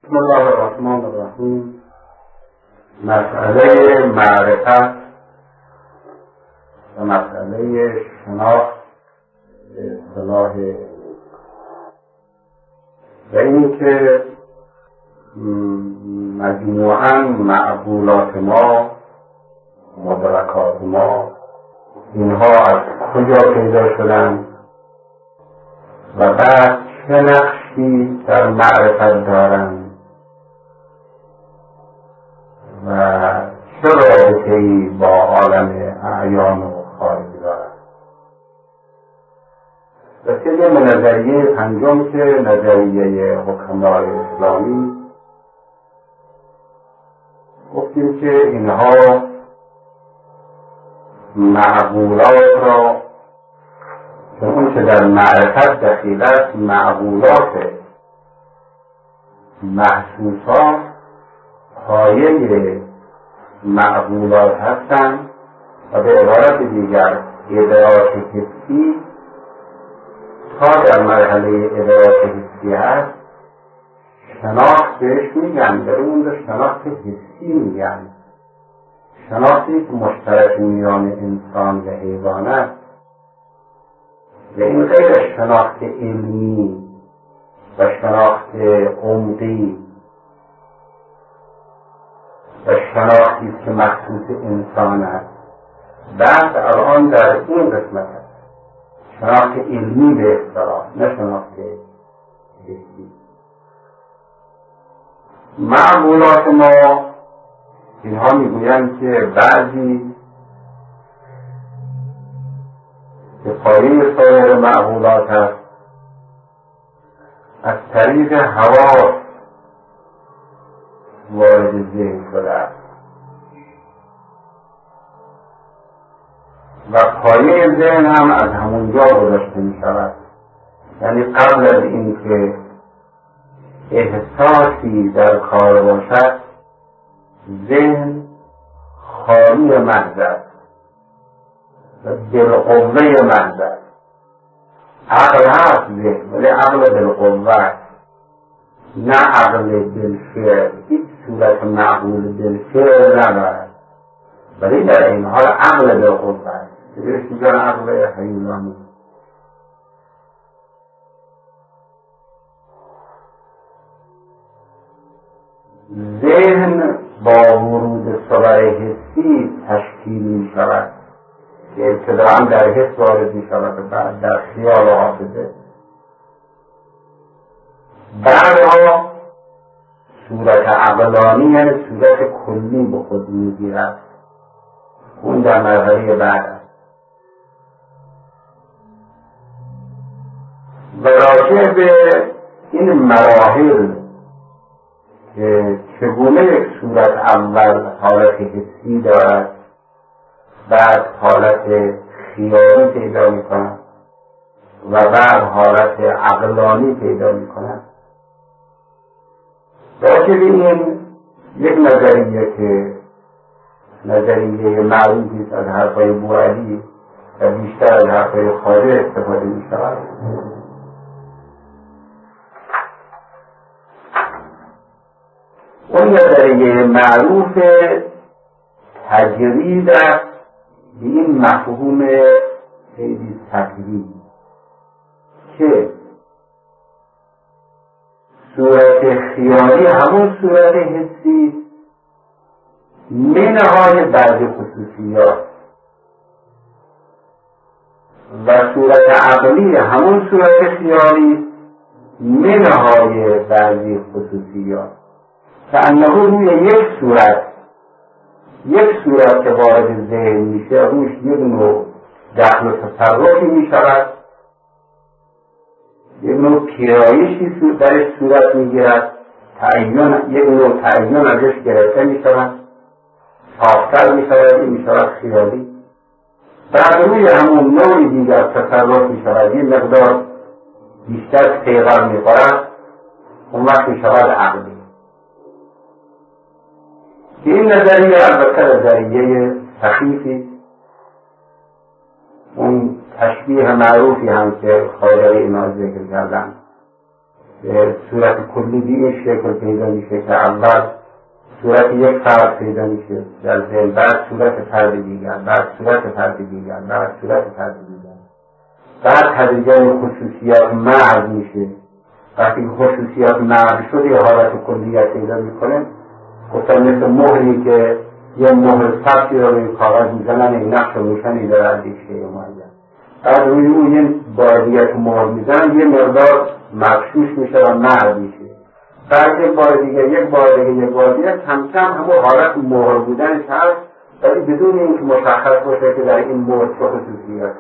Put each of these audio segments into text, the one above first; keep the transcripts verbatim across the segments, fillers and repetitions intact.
بسم الله الرحمن الرحیم. مسئله معرفت و مسئله شناخت به اصطلاح و این که مجموعاً معقولات ما، مدرکات ما، اینها از کجا پیدا شدن و بعد چه نقشی در معرفت دارند و چه رابطه‌ای با عالم اعیان و خارجی دارند. و طبق نظریه پنجم که نظریه حکمای اسلامی، گفتیم که اینها معقولات را که اون که در معرفت دخیل است معقولات محسوسات پایه معقولات هستند و به عبارت دیگر ادراک حسی تا در مرحله ادراک حسی هست شناخت بهش میگن، در اون شناخت حسی میگن، شناختی که مشترک میان انسان و حیوان است و این غیر شناخت علمی و شناخت عمقی و شناختی که مخصوص انسان است. بعد الان در این قسمت است شناخت علمی به اصطلاح، نه شناخت حسی. معقولات ما اینها میگویند که بعضی که پایه سایر معقولات است از طریق حواس وارد ذهن شده است و پایه ذهن هم از همونجا گذاشته می شود. یعنی قبل از اینکه احساسی در کار باشد ذهن خالی محض است و بالقوه محض است. عقل هست ذهن ولی عقل بالقوه است، نه عقل بالفعل. هیچ صورت معقول بالفعل ندارد ولی در این حال عقل بالقوه است. بهش میگن عقل حیوانی. ذهن با ورود صور حسی تشکیل می شود که ابتداءً در حس وارد می شود و بعد در خیال و حافظه. بعدها صورت عقلانی یعنی صورت کلی به خود می گیرد. اون در مرحله بعد است. و راجع به این مراحل که چگونه یک صورت اول حالت حسی دارد بعد حالت خیالی پیدا می کند و بعد حالت عقلانی پیدا می کند، راجع به این یک نظریه که نظریه معروفی است از حرفای بوعلی و بیشتر از حرفای خواجه استفاده می شود. اون نظریه معروف تجرید است به این مفهوم خیلی سطحی که صورت خیالی همون صورت حسی منهای بعضی خصوصیات و صورت عقلی همون صورت خیالی منهای بعضی خصوصیات که انه روی یک صورت یک صورت که وارد ذهن میشه روش یک نوع دخل و تصرفی میشود، یک نوع پیرایشی درش صورت میگیرد، تعین یک نوع تعین ازش گرفته میشود، ساختر میشود، این میشود خیالی. بعد روی همون نوعی دیگر تصرف میشود، این مقدار بیشتر پیغام میخورد، اون وقت میشود عقلی. که این نظریه البته نظریه سخیفی، اون تشبیه معروفی هم که خواجه اینا ذکر کردن صورت کلی به این شکل پیدا میشه که اول صورت یک فرد پیدا میشه در ذهن، بعد صورت فرد دیگر، بعد صورت فرد دیگر، بعد صورت فرد دیگر، بعد تدریجاً خصوصیات محض میشه. وقتی که خصوصیات محض شده یه حالت کلیت پیدا میکنه، گفتن مثل مهری که یه مهر ثبتی رو روی کاغذ میزنن، این نقش و نشانی داره از یک شیء معین، بعد روی اون یه بادیت مهر میزنن، یه مقدار مغشوش میشه و محض میشه. بعد یک بار دیگه یک بار دیگه یک بار دیگه کم کم همون حالت مهر بودنش هست، ولی بدون اینکه مشخص باشه که در این مهر چه خصوصیاتی.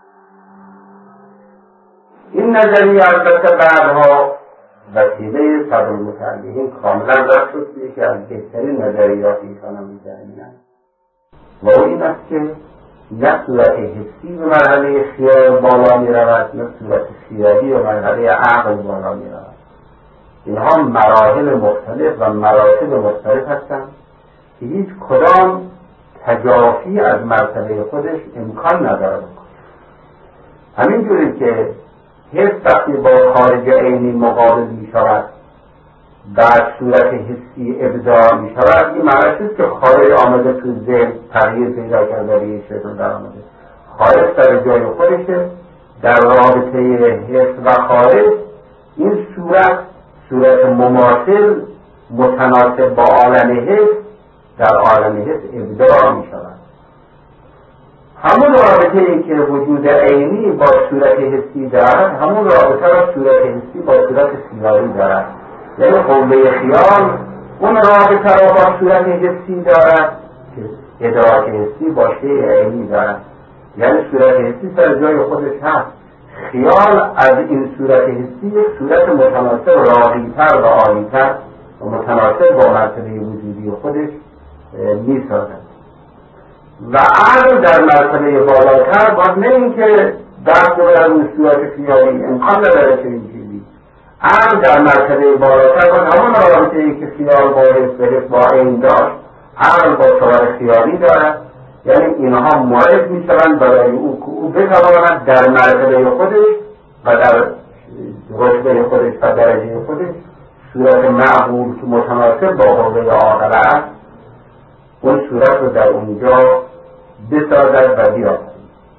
این نظریه البته بعدها وسیله صدر المتعلقین کاملا رد شد که یکی از بهترین نظریات ایشان هم می‌دانند و او این است که نه صورت حسی به مرحله خیال بالا می‌رود، نه صورت خیالی به مرحله عقل بالا می‌رود. اینها مراحل مختلف و مراتب مختلف هستند که هیچ کدام تجافی از مرتبه خودش امکان نداره بکنه. همینجوری که حس وقتی با خارج عینی مقابل می شود، بعد صورت حسی ابداع می شود، این معنیش است که خارج آمده تو ذهن تغییر پیدا کرده و یه شکل در آمده. خارج در جای خودشه، در رابطه حس و خارج این صورت صورت مماثل متناسب با عالم حس در عالم حس ابداع می شود. همون رابطه ای که وجود عینی با صورت حسی دارد، همون رابطه را صورت حسی با صورت خیالی دارد. یعنی قوه خیال اون رابطه را با صورت حسی دارد که ادراک حسی با شیء عینی دارد. یعنی صورت حسی سر جای خودش هست، خیال از این صورت حسی یک صورت متناسب راقی‌تر و عالی‌تر و متناسب با مرتبه وجودی خودش می‌سازد. و عقل در مرتبه بالاتر باید نه اینکه دست رو از اون صورت خیالی امکان نداره که این چیزی، عقل در مرتبه بالاتر باید همون رابطه‌ای که خیال با حس با عین داشت عقل با صور خیالی دارد. یعنی اینها مورد می شوند برای او که او بتواند در مرتبه خودش و در رتبه خودش و درجه خودش صورت معقول که متناسب با قوه عاقله است اون صورت رو در اونجا بسازد و بیافرد.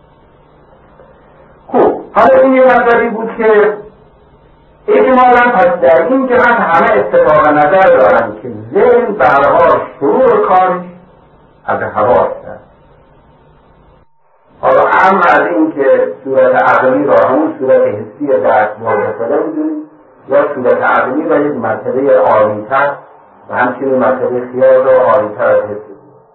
خب حالا این یه نظری بود که اجمالا پس در این جهت همه اتفاق نظر دارند که ذهن برها شروع کارش از حواس است. حالا اما از این که صورت عقلی را همون صورت حسی دست مورد خدا میدونیم یا صورت عقلی را یک مرتبه عالی‌تر و همچنین مرتبه خیال را عالی‌تر از حس.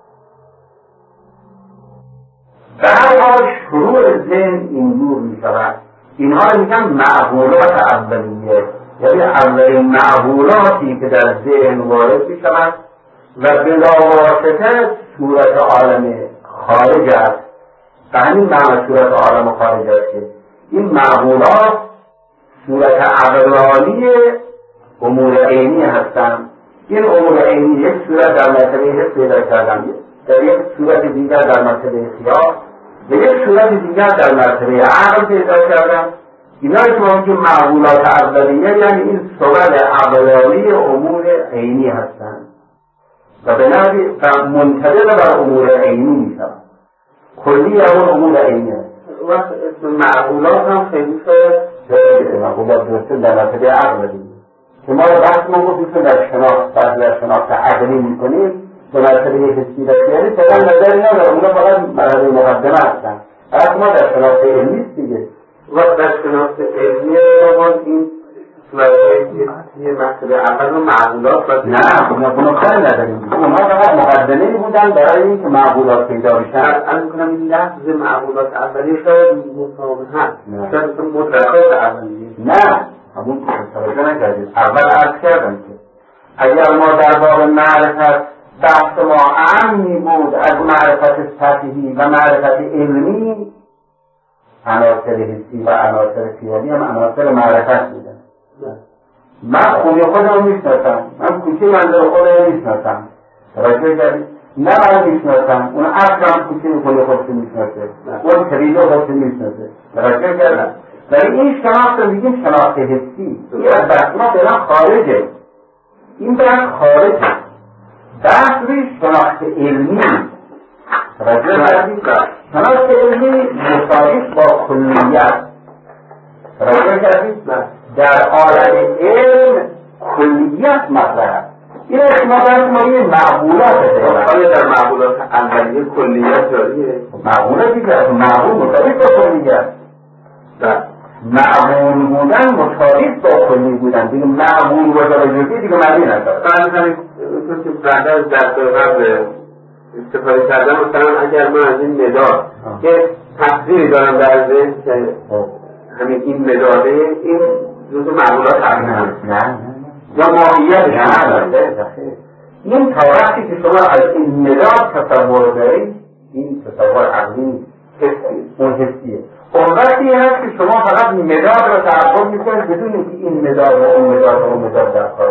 به هر حال شروع ذهن اینجور می شود. اینها رو میگن معقولات اولیه، یعنی اولین معقولاتی که در ذهن وارد می شود و بلاواسطه صورت عالم خارج است. به همین معنی صورت عالم خارج است که این معقولات صورت عقلانی امور عینی هستند. این امور عینی یک صورت در مرتبه حس پیدا کردن، در یک صورت دیگر در مرتبه خیال و یک صورت دیگر در مرتبه عقل پیدا کردن. اینا که ما میگیم معقولات اولیه، یعنی این صور عقلانی امور عینی هستند و به نحوی منطبق بر امور عینی میشوند. کلی اون امور عینی هست. وقت معقولات هم خیلی که معقولات درسته در مرتبه عقل دیگه که ما رو بحث ما گفتیم که در شناخت بعد در شناخت عقلی میکنیم به مرتبه حسی و خیالی فقط نظری نداره، اونا فقط مرحله مقدمه هستن. بعد ما در شناخت علمی است دیگه. وقت در شناخت علمی ما این یه مرتبه اول و معقولات و نه اونا کار نداریم، اونا فقط مقدمه بودن برای این که معقولات پیدا بشن. از میکنم این لحظه معقولات اولیه شاید مطابق هست، شاید مدرکات اولیه نه همون توجه نکردیم. اول عرض کردم که اگر ما در باب معرفت بحث ما عمی بود از معرفت سطحی و معرفت علمی، عناصر حسی و عناصر خیالی هم عناصر معرفت بودن. من خونی خودم میشناسم، من کوچه منظر خودم میشناسم، توجه کردید؟ نه من میشناسم، اون اصلا کوچه خونی خودش میشناسه، اون طریق خودش میشناسه، توجه کردم؟ ولی این شناخت رو میگیم شناخت حسی. این از بحث ما فعلا خارجه، این بحث خارجه. بحث روی شناخت علمی شناخت علمی مساویست با کلیت. توجه کردید؟ در عالم علم کلیت مطرح. این احتمالاً ما یه معقولات آیا در معقولات اولیه کلیت داریه؟ معقولات دیگه، معقول مساویست با کلیت. معقول بودن مساویست با کلی بودن دیگه. معقول با جزئی دیگه معنی نداره. بعد همین اونطور که بعد از درس قبل استفاده کردم، مثلا اگر من از این مداد یه تصویری دارم در ذهن که همین این مداده، این جزء معقولات نه نه یا ماهیت نه. این تا وقتی که شما از این مداد تصور دارید، این تصور عقلی اون حسیه. اون وقتی هست که شما فقط مداد را تعقل میکنید بدون اینکه این مداد و اون مداد و اون مداد در کار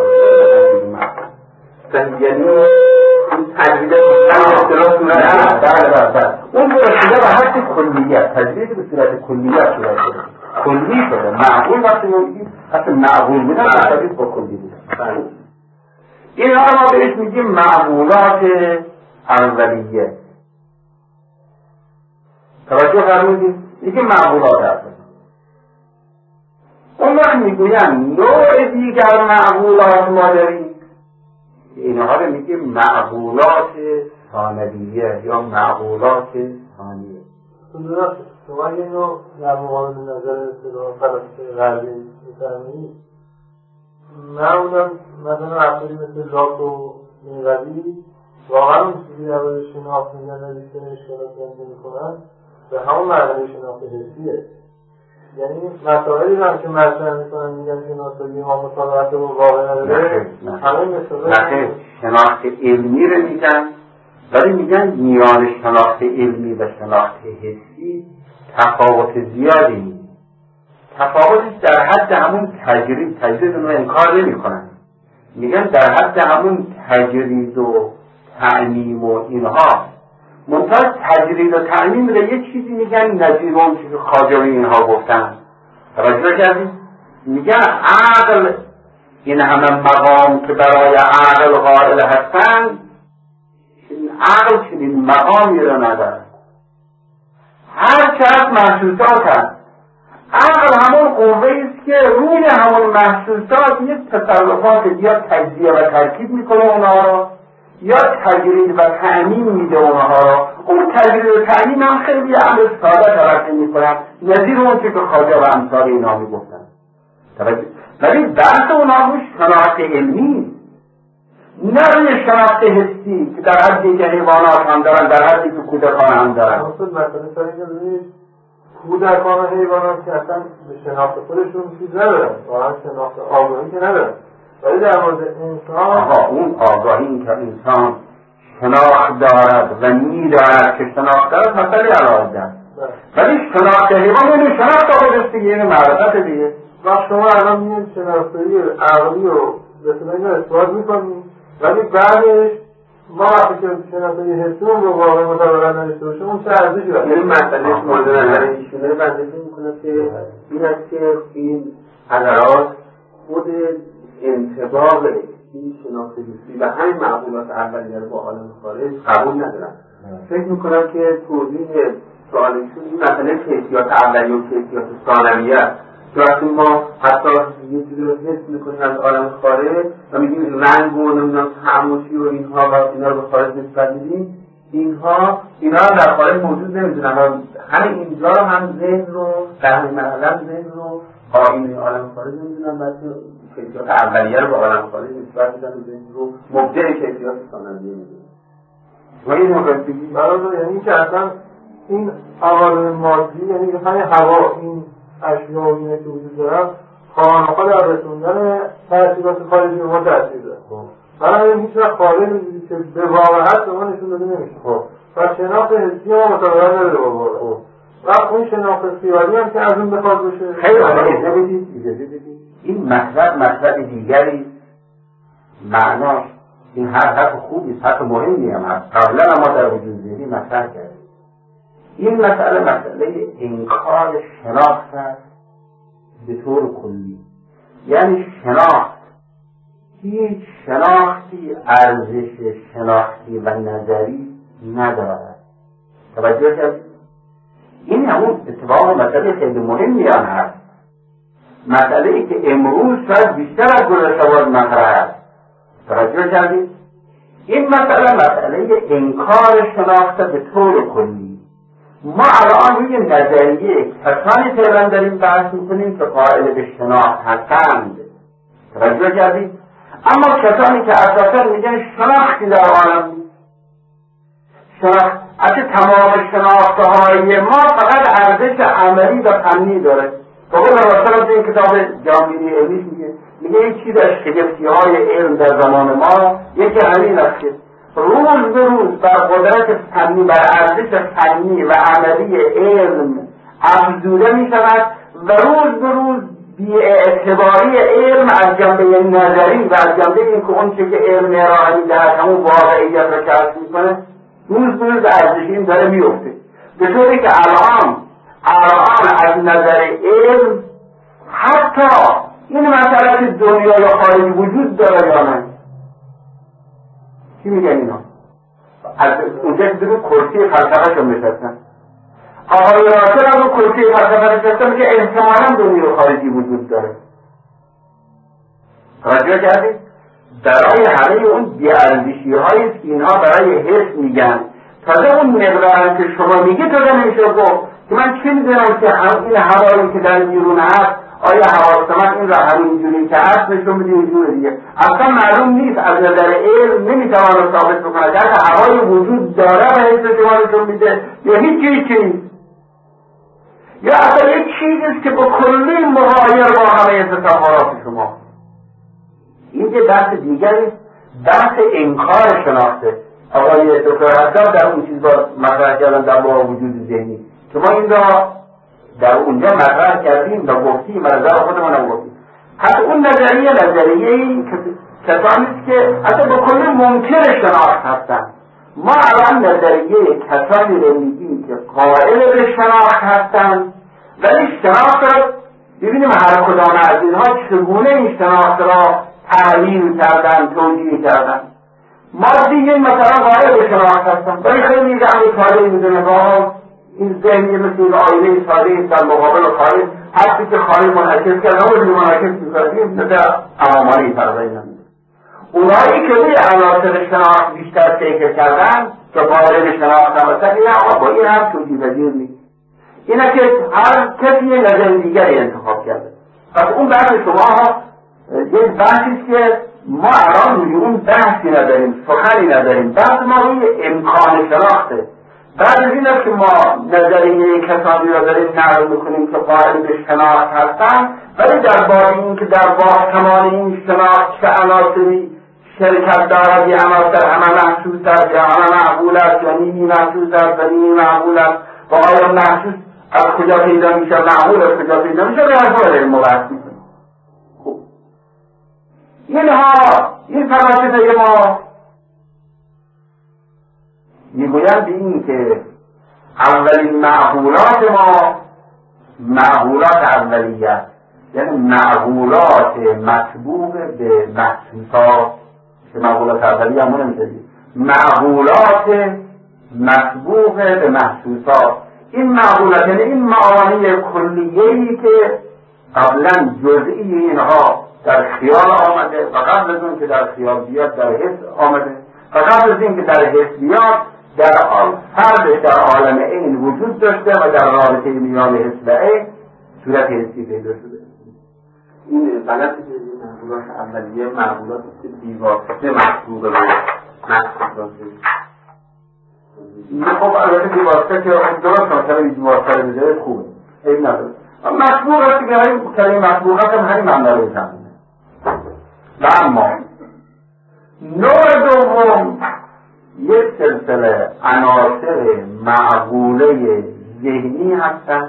است. یعنی اون تجربه اصطلاح صورت نه بله بله بله اون رسیده به حد کلیت، تجربه به صورت کلیت صورت شده، کلی شده. معقول وقتی میگیم حتی معقول بودن مطابق با کلی بودن. این ها ما بهش میگیم معقولات اولیه. توجه فرمودید؟ میگیم معقولات اولیه. اون وقت میگویم نوع دیگر معقولات ما داریم، اینها رو میگیم معقولات ثانویه یا معقولات ثانیه. شما یه نوع در مقابل نظر فلسفه غربی می‌فرمایید، معمولا مثلا افرادی مثل لاک و میغوی واقعا اون چیزی در مورد شناخت میگن و بیشتر اشکالات نمی‌کنن به همون معنی شناخت حسیه. یعنی مسائلی هم که مطرح میکنن میگن شناسایی ما مطابقت با واقع نداره، همه مثلا شناخت علمی رو میگن، ولی میگن میان شناخت علمی و شناخت حسی تفاوت زیادی نیست. تفاوتش در حد همون تجرید، تجرید رو انکار نمی کنن، میگن در حد همون تجرید و تعمیم و اینها. منتها تجرید و تعمیم رو یه چیزی میگن نظیر اون چیزی خواجه اینها گفتن. توجه کردید؟ میگن عقل، این همه مقام که برای عقل قائل هستن، عقل چنین مقامی رو نداره. هر چقدر محسوسات هست، عقل همون قوه است که روی همون محسوسات یک تصرفات یا تجزیه و ترکیب میکنه اونها رو، یا تجرید و تعمیم میده اونها رو. اون تجرید و تعمیم هم خیلی عمل ساده تلقی میکنن، نظیر اون که خواجه و امثال اینا میگفتن. ولی بحث اونها روی شناخت علمی، نه روی شناخت حسی که در حدی که حیوانات هم دارن، در حدی که کودکان هم دارن. اصلا مثلا سایی که ببینید کودکان و حیوانات که اصلا به شناخت خودشون چیز ندارن، واقعا شناخت آگاهی که ندارن، ولی در مورد انسان آها اون آگاهی این که انسان شناخت دارد و می‌داند که شناخت دارد مسئله علاقه دارد، ولی شناخت حیوان یعنی شناخت خودش دیگه، یعنی معرفت دیگه. و شما الان می‌بینید شناختی عقلی رو به طور اثبات می‌کنید، ولی بعدش ما وقتی که شناختی حسیمون رو واقعا مطابقت نداشته باشه اون چه ارزشی داره؟ یعنی مسئله مورد نظر ایشونه بنده می‌کنه که این است که این حضرات خود انطباق این شناخت حسی و همین معقولات اولیه رو با عالم خارج قبول ندارن. فکر می‌کنم که توضیح سوالشون این مسئله کیفیات اولیه و کیفیات ثانویه است که وقتی ما حتی یه چیزی رو حس می‌کنیم از عالم خارج و می‌گیم رنگ و نمی‌دونم خاموشی و اینها و اینا رو به خارج نسبت میدیم، اینها اینا در خارج موجود نمی‌دونن و همین اینجا رو هم ذهن رو در همین مرحله ذهن رو آینه عالم خارج نمی‌دونن، بلکه کیفیات اولیه رو به عالم خارج نسبت میدن و ذهن رو مبدع کیفیات ثانویه می‌دونن. و این موقعیتی برای یعنی که اصلا این عوامل مادی، یعنی همین هوا، این اشیا و اینه که وجود دارن خانقا در رسوندن تأثیرات خارجی به ما تأثیر داره. برای هیچ وقت خارج می‌دید که به واقعیت به ما نشون داده نمیشه. و شناخت حسی ما مطابقت نداره با واقع. و اون شناخت خیالی هم که از اون بخواد بشه خیلی اجازه بدید اجازه بدید این مطلب مطلب دیگری معناش این هر حرف خوبی حرف مهمی هم هست، قبلا ما در وجود ذهنی مطرح کردیم. این مسئله مسئله انکار شناخت است به طور کلی. یعنی شناخت، هیچ شناختی ارزش شناختی و نظری ندارد. توجه کردید؟ این همون اتفاق مسئله خیلی مهمی هم هست. مسئله ای که امروز شاید بیشتر از گذشته باید مطرح است. توجه کردید؟ این مسئله مسئله انکار شناخت به طور کلی. ما الان روی نظریه کسانی فعلا داریم بحث میکنیم که قائل به شناخت هستند. توجه کردید؟ اما کسانی که اساسا میگن شناختی در عالم نیست. شناخت اصلا تمام شناخته‌های ما فقط ارزش عملی و فنی داره. به قول مثلا این کتاب جامعه علمی میگه میگه این چیز از شگفتی‌های علم در زمان ما یکی همین است که روز به روز بر قدرت فنی، بر ارزش فنی و عملی علم افزوده می شود و روز به روز بی‌اعتباری علم از جنبه نظری و از جنبه این که اون چه که علم ارائه می‌دهد همون واقعیت را کشف می‌کنه روز به روز ارزش این داره میفته، به طوری که الان الان از نظر علم حتی این مسئله که دنیای خارجی وجود داره یا نه، چی میگن اینا؟ از اونجا که درو کرسی فلسفه شون میشستن، آقای راسل هم رو کرسی فلسفه نشستن میگه احتمالا دنیای خارجی وجود داره. توجه کردید؟ برای همه اون بی‌ارزشی هایی که اینها برای حس میگن، تازه اون مقدارم که شما میگی تازه نمیشه گفت که من چی میدونم که این هوایی که در بیرون هست آیا حواس من این را همینجوری که هست نشون میده یه جور دیگه، اصلا معلوم نیست. از نظر علم نمیتوانه ثابت بکنه که هوای وجود داره و حس شما نشون میده یا هیچ چیزی نیست، یا اصلا یک چیزیست که با کلی مغایر با همه تصورات شما. این که بحث دیگری، بحث انکار شناخته. آقای دکتر حساب در اون چیز با مطرح کردن در با وجود ذهنی که ما این را در اونجا مطرح کردیم و گفتیم و نظر خودمون هم گفتیم. حتی اون نظریه نظریه‌ای کسانیست که اصلا با کلی ممکن شناخت هستن. ما الان نظریه کسانی رو میگیم که قائل به شناخت هستن، ولی شناخت را ببینیم هر کدام از اینها چگونه این شناخت را تعلیم کردن، توجیه کردن. ما دیگه مثلا قائل به شناخت هستن، ولی خیلی میگه امر ساده میدونه با این ذهنی مثل این آینه ساده در مقابل خارج، هرچی که خارج منعکس کرد اما دیگه منعکس می‌کنیم مثل عوامانی فرضی نمیده. اونایی که روی عناصر شناخت بیشتر فکر کردن که قائل به شناخت هستن، این آقا با این هم توجیه پذیر نیست. اینه که هر کسی یه نظر دیگری انتخاب کرده. پس اون بحث شما یک بحثیست که ما الان روی اون بحثی نداریم، سخنی نداریم. بحث ما روی امکان شناخته. بعد از این است که ما نظریه کسانی را داریم نقل میکنیم که قائل به شناخت هستن، ولی در باب این که در باب تمام این شناخت چه عناصری شرکت دارد، یا عناصر همه محسوس است یا همه معقول است یا نیمی محسوس است و نیمی معقول است و آیا محسوس از کجا پیدا میشه، معقول از کجا پیدا میشه، به هر حال داریم مبحث میکنیم. خوب اینها این فلاسفه ما میگویند به این که اولین معقولات ما معقولات اولیه، یعنی معقولات مسبوق به محسوسات، که معقولات اولیه همون نمیشه، معقولات مسبوق به محسوسات. این معقولات یعنی این معانی کلیه‌ای که قبلا جزئی اینها در خیال آمده و قبل از اون که در خیال بیاد در حس آمده و قبل از این که در حس بیاد در آن فرد در عالم این وجود داشته و در رابطه میان حس و عین صورت حسی پیدا شده. این غلطی که معقولات اولیه معقولات که بی‌واسطه مسبوق به محسوسات. خب البته بی‌واسطه که درست مثلا بی‌واسطه بذاره خوبه، عیب نداره. مسبوق هستی که همین کلمه مسبوقات هم همین معنی رو می‌فهمونه. و اما نوع دوم یک سلسله عناصر معقوله ذهنی هستند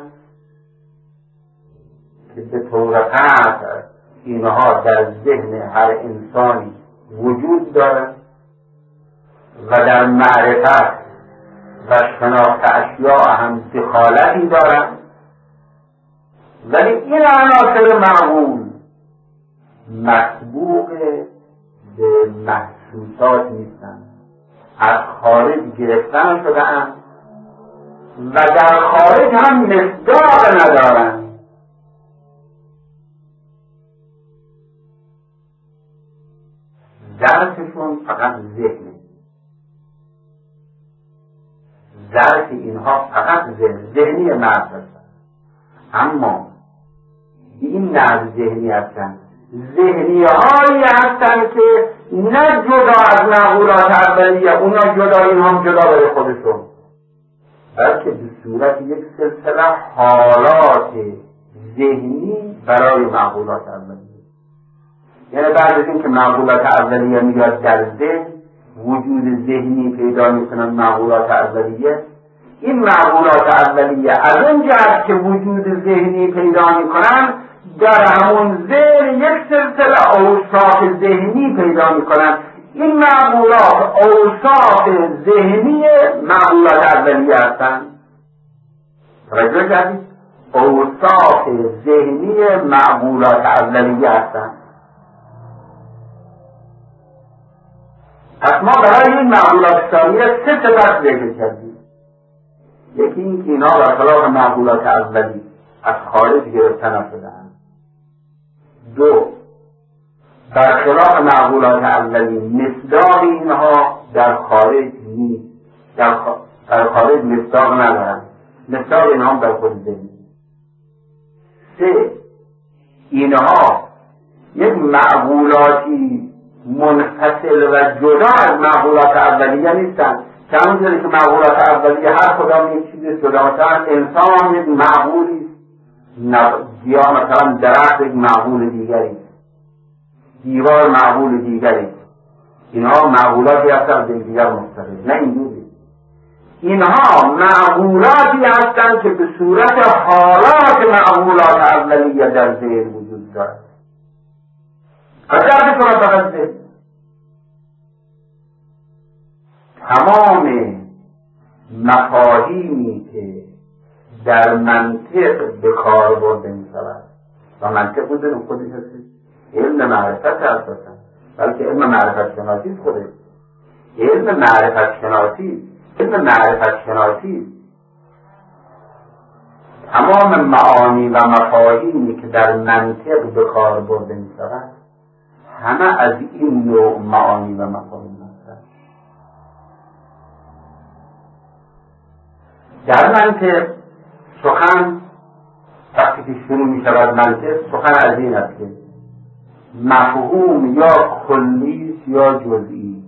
که به طور قطع اینها در ذهن هر انسانی وجود دارند و در معرفت و شناخت اشیاء هم دخالتی دارند ولی این عناصر معقول مسبوق به محسوسات نیستند، از خارج گرفتن شده‌اند و در خارج هم مصداق ندارند. ظرفشون فقط ذهنه، ظرف اینها فقط ذهن ذهنی محض هستند، اما این نه ذهنی هستند، ذهنی هایی هستند که نه جدا از معقولات اولیه، اونا جدا، این هم جدا برای خودشون، بلکه به صورت یک سلسله حالات ذهنی برای معقولات اولیه. یعنی بعد از این که معقولات اولیه میاد در ذهن، وجود ذهنی پیدا میکنن معقولات اولیه. این معقولات اولیه از اون جهت که وجود ذهنی پیدا میکنن، در همون ذهن یک سلسله اوصاف ذهنی پیدا میکنن. این معقولات اوصاف ذهنی معقولات اولیه هستند. توجه کردید؟ اوصاف ذهنی معقولات اولیه هستند. پس ما برای این معقولات ثانیه سه صفت ذکر کردیم. یکی این که اینا برخلاف معقولات اولی از خارج گرفته نشده‌اند. دو، برخلاف معقولات اولی مصداق اینها در خارج نیست، در, خ... در خارج مصداق ندارند، مصداق اینها در خود ذهن. سه، اینها یک معقولاتی منفصل و جدا از معقولات اولیه نیستند، که همونجوری که معقولات اولیه هر کدام یک چیز جدا، مثلا انسان یک معقولی، یا مثلا درخت یک معقول دیگری، دیوار معقول دیگری، اینها معقولاتی هستند به دیگر مختلف. نه اینجوری، اینها معقولاتی هستند که به صورت حالات معقولات اولیه در ذهن وجود دارد. قدر بکنم فقط ذهن. تمام مفاهیمی که در منطق به کار برده می شود، و منطق بودن خودش هستید علم معرفت اساسا، بلکه علم معرفت شناسی خودش، علم معرفت شناسی علم معرفت شناسی تمام معانی و مفاهیمی که در منطق به کار برده می شود همه از این نوع معانی و مفاهیم هستند. در منطق سخن وقتی که شروع می شود منطق، سخن از این است که مفهوم یا کلی یا جزئی.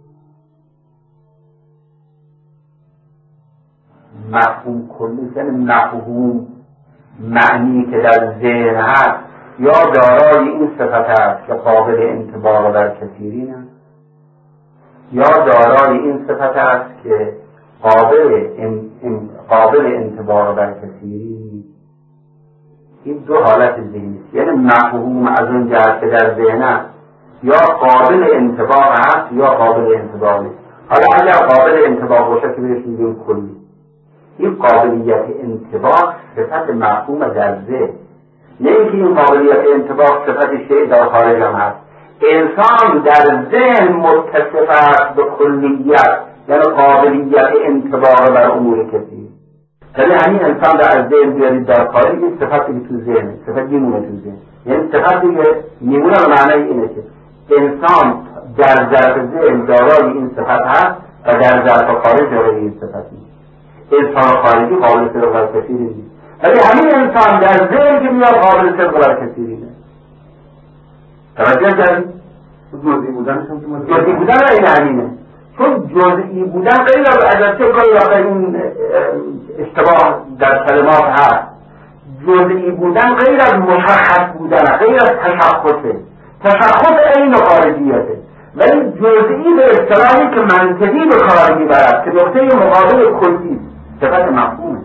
مفهوم کلی یعنی مفهوم معنی که در ذهن هست یا دارای این صفت است که قابل انطباق بر کثیرین است، یا دارای این صفت است که قابل ان... ان... قابل انطباق بر کثیرین نیست. این دو حالت ذهنی است، یعنی مفهوم از اون جهت که در ذهن است یا قابل انطباق هست یا قابل انطباق نیست. حالا اگر قابل انطباق باشه که بهش میگیم کلی. این قابلیت انطباق صفت مفهوم در ذهن، نه اینکه این قابلیت انطباق صفت شیء در خارج هم هست. انسان در ذهن متصف است به کلیت، یعنی قابلیت انطباق بر امور کثیر. یعنی همین انسان در از ذهن بیارید در خارج، این صفتی که تو ذهنه، صفت میمونه تو ذهن. یعنی صفتی که میمونه به معنی اینه که انسان در ظرف ذهن دارای این صفت هست و در ظرف خارج دارای این صفت نیست. انسان خارجی قابل صدق بر کثیری نیست، ولی همین انسان در ذهن که میاد قابل صدق بر کثیری نیست. توجه کردید؟ جزئی بودنشون که جزئی بودن این همینه، چون جزئی بودن غیر از اجازه کاری آخه این اشتباه در کلمات هست. جزئی بودن غیر از مشخص بودن، غیر از تشخصه. تشخص این خارجیته، ولی جزئی به اصطلاحی که منطقی به کار میبرد که نقطه مقابل کلی صفت مفهومه،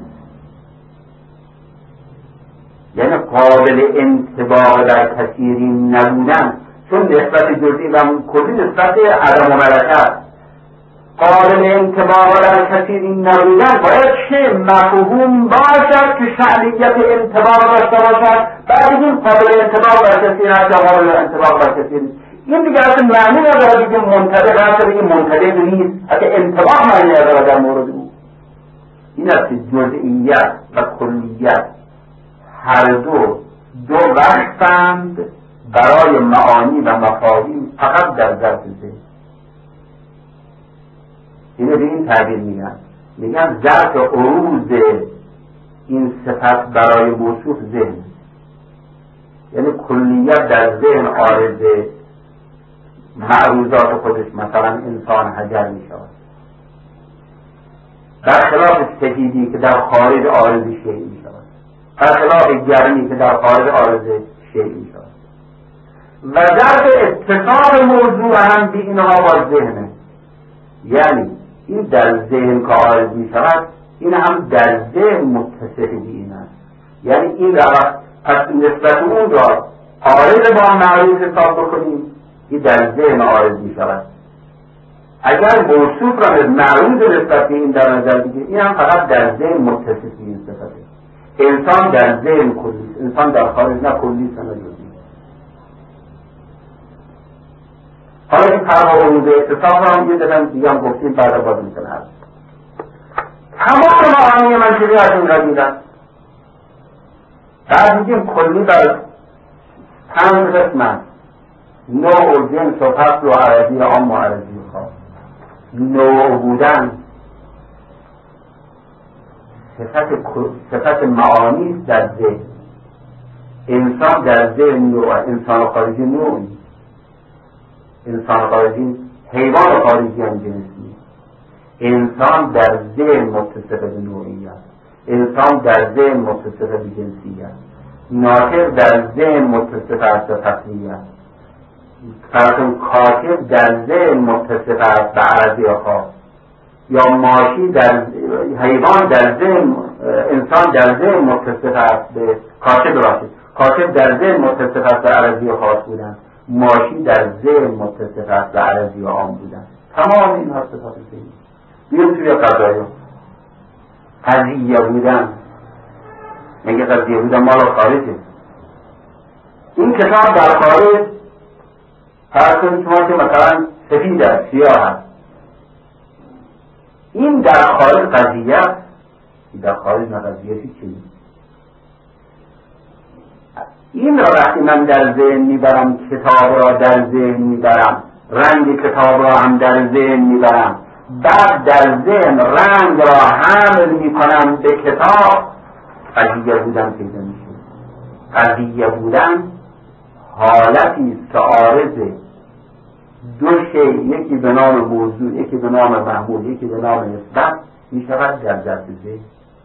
یعنی قابل انطباق در کثیری نبودن، چون نسبت جزئی و کلی نسبت عدم و ملکت. قابل انطباق در کسی این نبودن باید چه مفهوم باشد که شأنیت انطباق داشته باشد. بعد این قابل انطباق در کسی هست یا قابل انطباق در کسی نیست. این دیگه اصلا معنی نداره بگیم منطبق هست بگیم منطبق نیست. حتی انطباق معنی نداره در مورد او. این است که جزئیت و کلیت هر دو دو وقتند برای معانی و مفاهیم فقط در ظرف ذهن. اینه به این تعبیر میگن میگن ظرف عروض این صفت برای موصوف ذهن، یعنی کلیت در ذهن عارض معروضات خودش، مثلا انسان حجر می شود، برخلاف سفیدی که در خارج عارض شیء می شود، برخلاف گرمی که در خارج عارض شیء می شود. و ظرف اتصال موضوع هم بی اینها با ذهنه، یعنی این در ذهن که عارض می شود این هم در ذهن متصف بی این است. یعنی این را پس نسبت اون را عارض با معروض حساب بکنیم، این در ذهن عارض می شود. اگر موصوف را معروض نسبت به این در نظر بگیریم، این هم فقط در ذهن متصف بی این صفته. انسان در ذهن کلیست، انسان در خارج نه کلیست نه جزئی. حالا این فرق و عروض اتصاف را هم یه دفعه دیگه هم گفتیم، بعد باز میکنه هست. تمام معانی منطقی از این قبیل است. بعد میگیم کلی بر پنج قسم است: نوع و جنس و فصل و عرضی عام و عرضی خاص. نوع بودن صفت صفت معانی در ذهن. انسان در ذهن نوع، انسان خارجی نوعی، انسان خارجی حیوان خارجی هم جنسی. انسان در ذهن متصف به نوعیت، انسان در ذهن متصف به جنسیت، ناطق در ذهن متصف است به فصلیت، فرسون کاتب در ذهن متصف است به عرضی خاص، یا ماشی در حیوان در ذهن، انسان در ذهن متصف است به کاتب راشد، کاتب در ذهن متصف است به عرضی خاص بودن، ماشی در ذهن متصف است به عرضی عام بودن. تمام این ها صفات ذهنی. بیرون توی قضایا قضیه بودن، میگه قضیه بودن مال خارجه. این کتاب در خارج فرض کنید شما که مثلا سفید است، سیاه است، این در خارج قضیه است، در خارج نه قضیه چیزی. این را وقتی من در ذهن میبرم، کتاب را در ذهن میبرم، رنگ کتاب را هم در ذهن میبرم، بعد در ذهن رنگ را حمل میکنم به کتاب، قضیه بودن پیدا میشه. قضیه بودن حالتی است که عارض دو شیء، یکی به نام موضوع، یکی به نام محمول، یکی به نام نسبت میشود در ذات ذهن.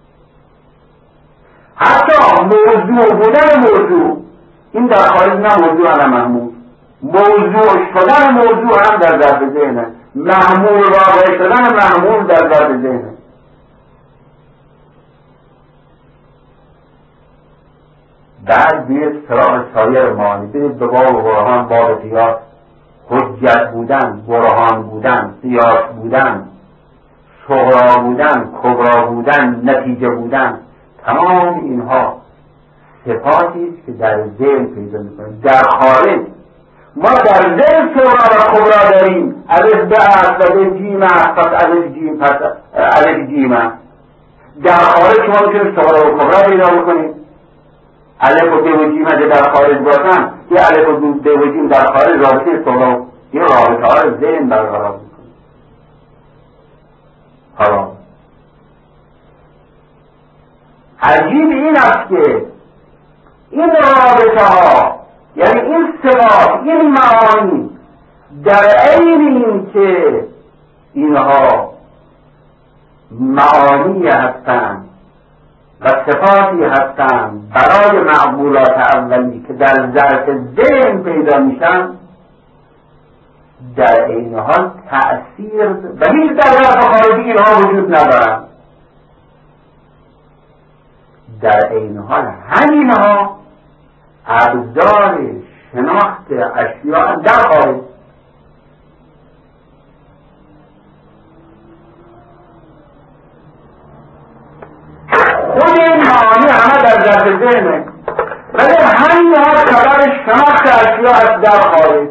حتی موضوع بودن موضوع، این در خارج نه موضوع نه محمول. موضوع شدن موضوع هم در ذات ذهنه، محمول واقع شدن محمول در ذات ذهنه. بعد بیاید سراغ سایر معانی، برید به باب و برهان، باب قیاس، حجت بودن، برهان بودن، قیاس بودن، صغرا بودن، کبرا بودن، نتیجه بودن. تمام اینها صفاتی است که در ذهن پیدا می‌کنیم. در خارج ما در ذهن صغرا و کبرا داریم، الف به است و به جیم است، پس الف جیم، پس الف جیم است. در خارج شما میتونید صغرا و کبرا پیدا بکنید. الف و ب و جیم اگه در خارج باشن، یه الف و ب و جیم در خارج رابطه صغرا، یه رابطه ها ذهن برقرار می‌کنه. حالا عجیب این است که این رابطه ها، یعنی این صفات، این معانی، در عین این که اینها معانی هستند و صفاتی هستند برای معقولات اولی که در ظرف ذهن پیدا میشن، در عین حال تأثیر و هیچ در ظرف خارجی اینها وجود ندارند. در عین حال همینها ابزار شناخت اشیاء در خارج. ذهنه، ولی همین ها سبب شناخت اشیا از در خارج.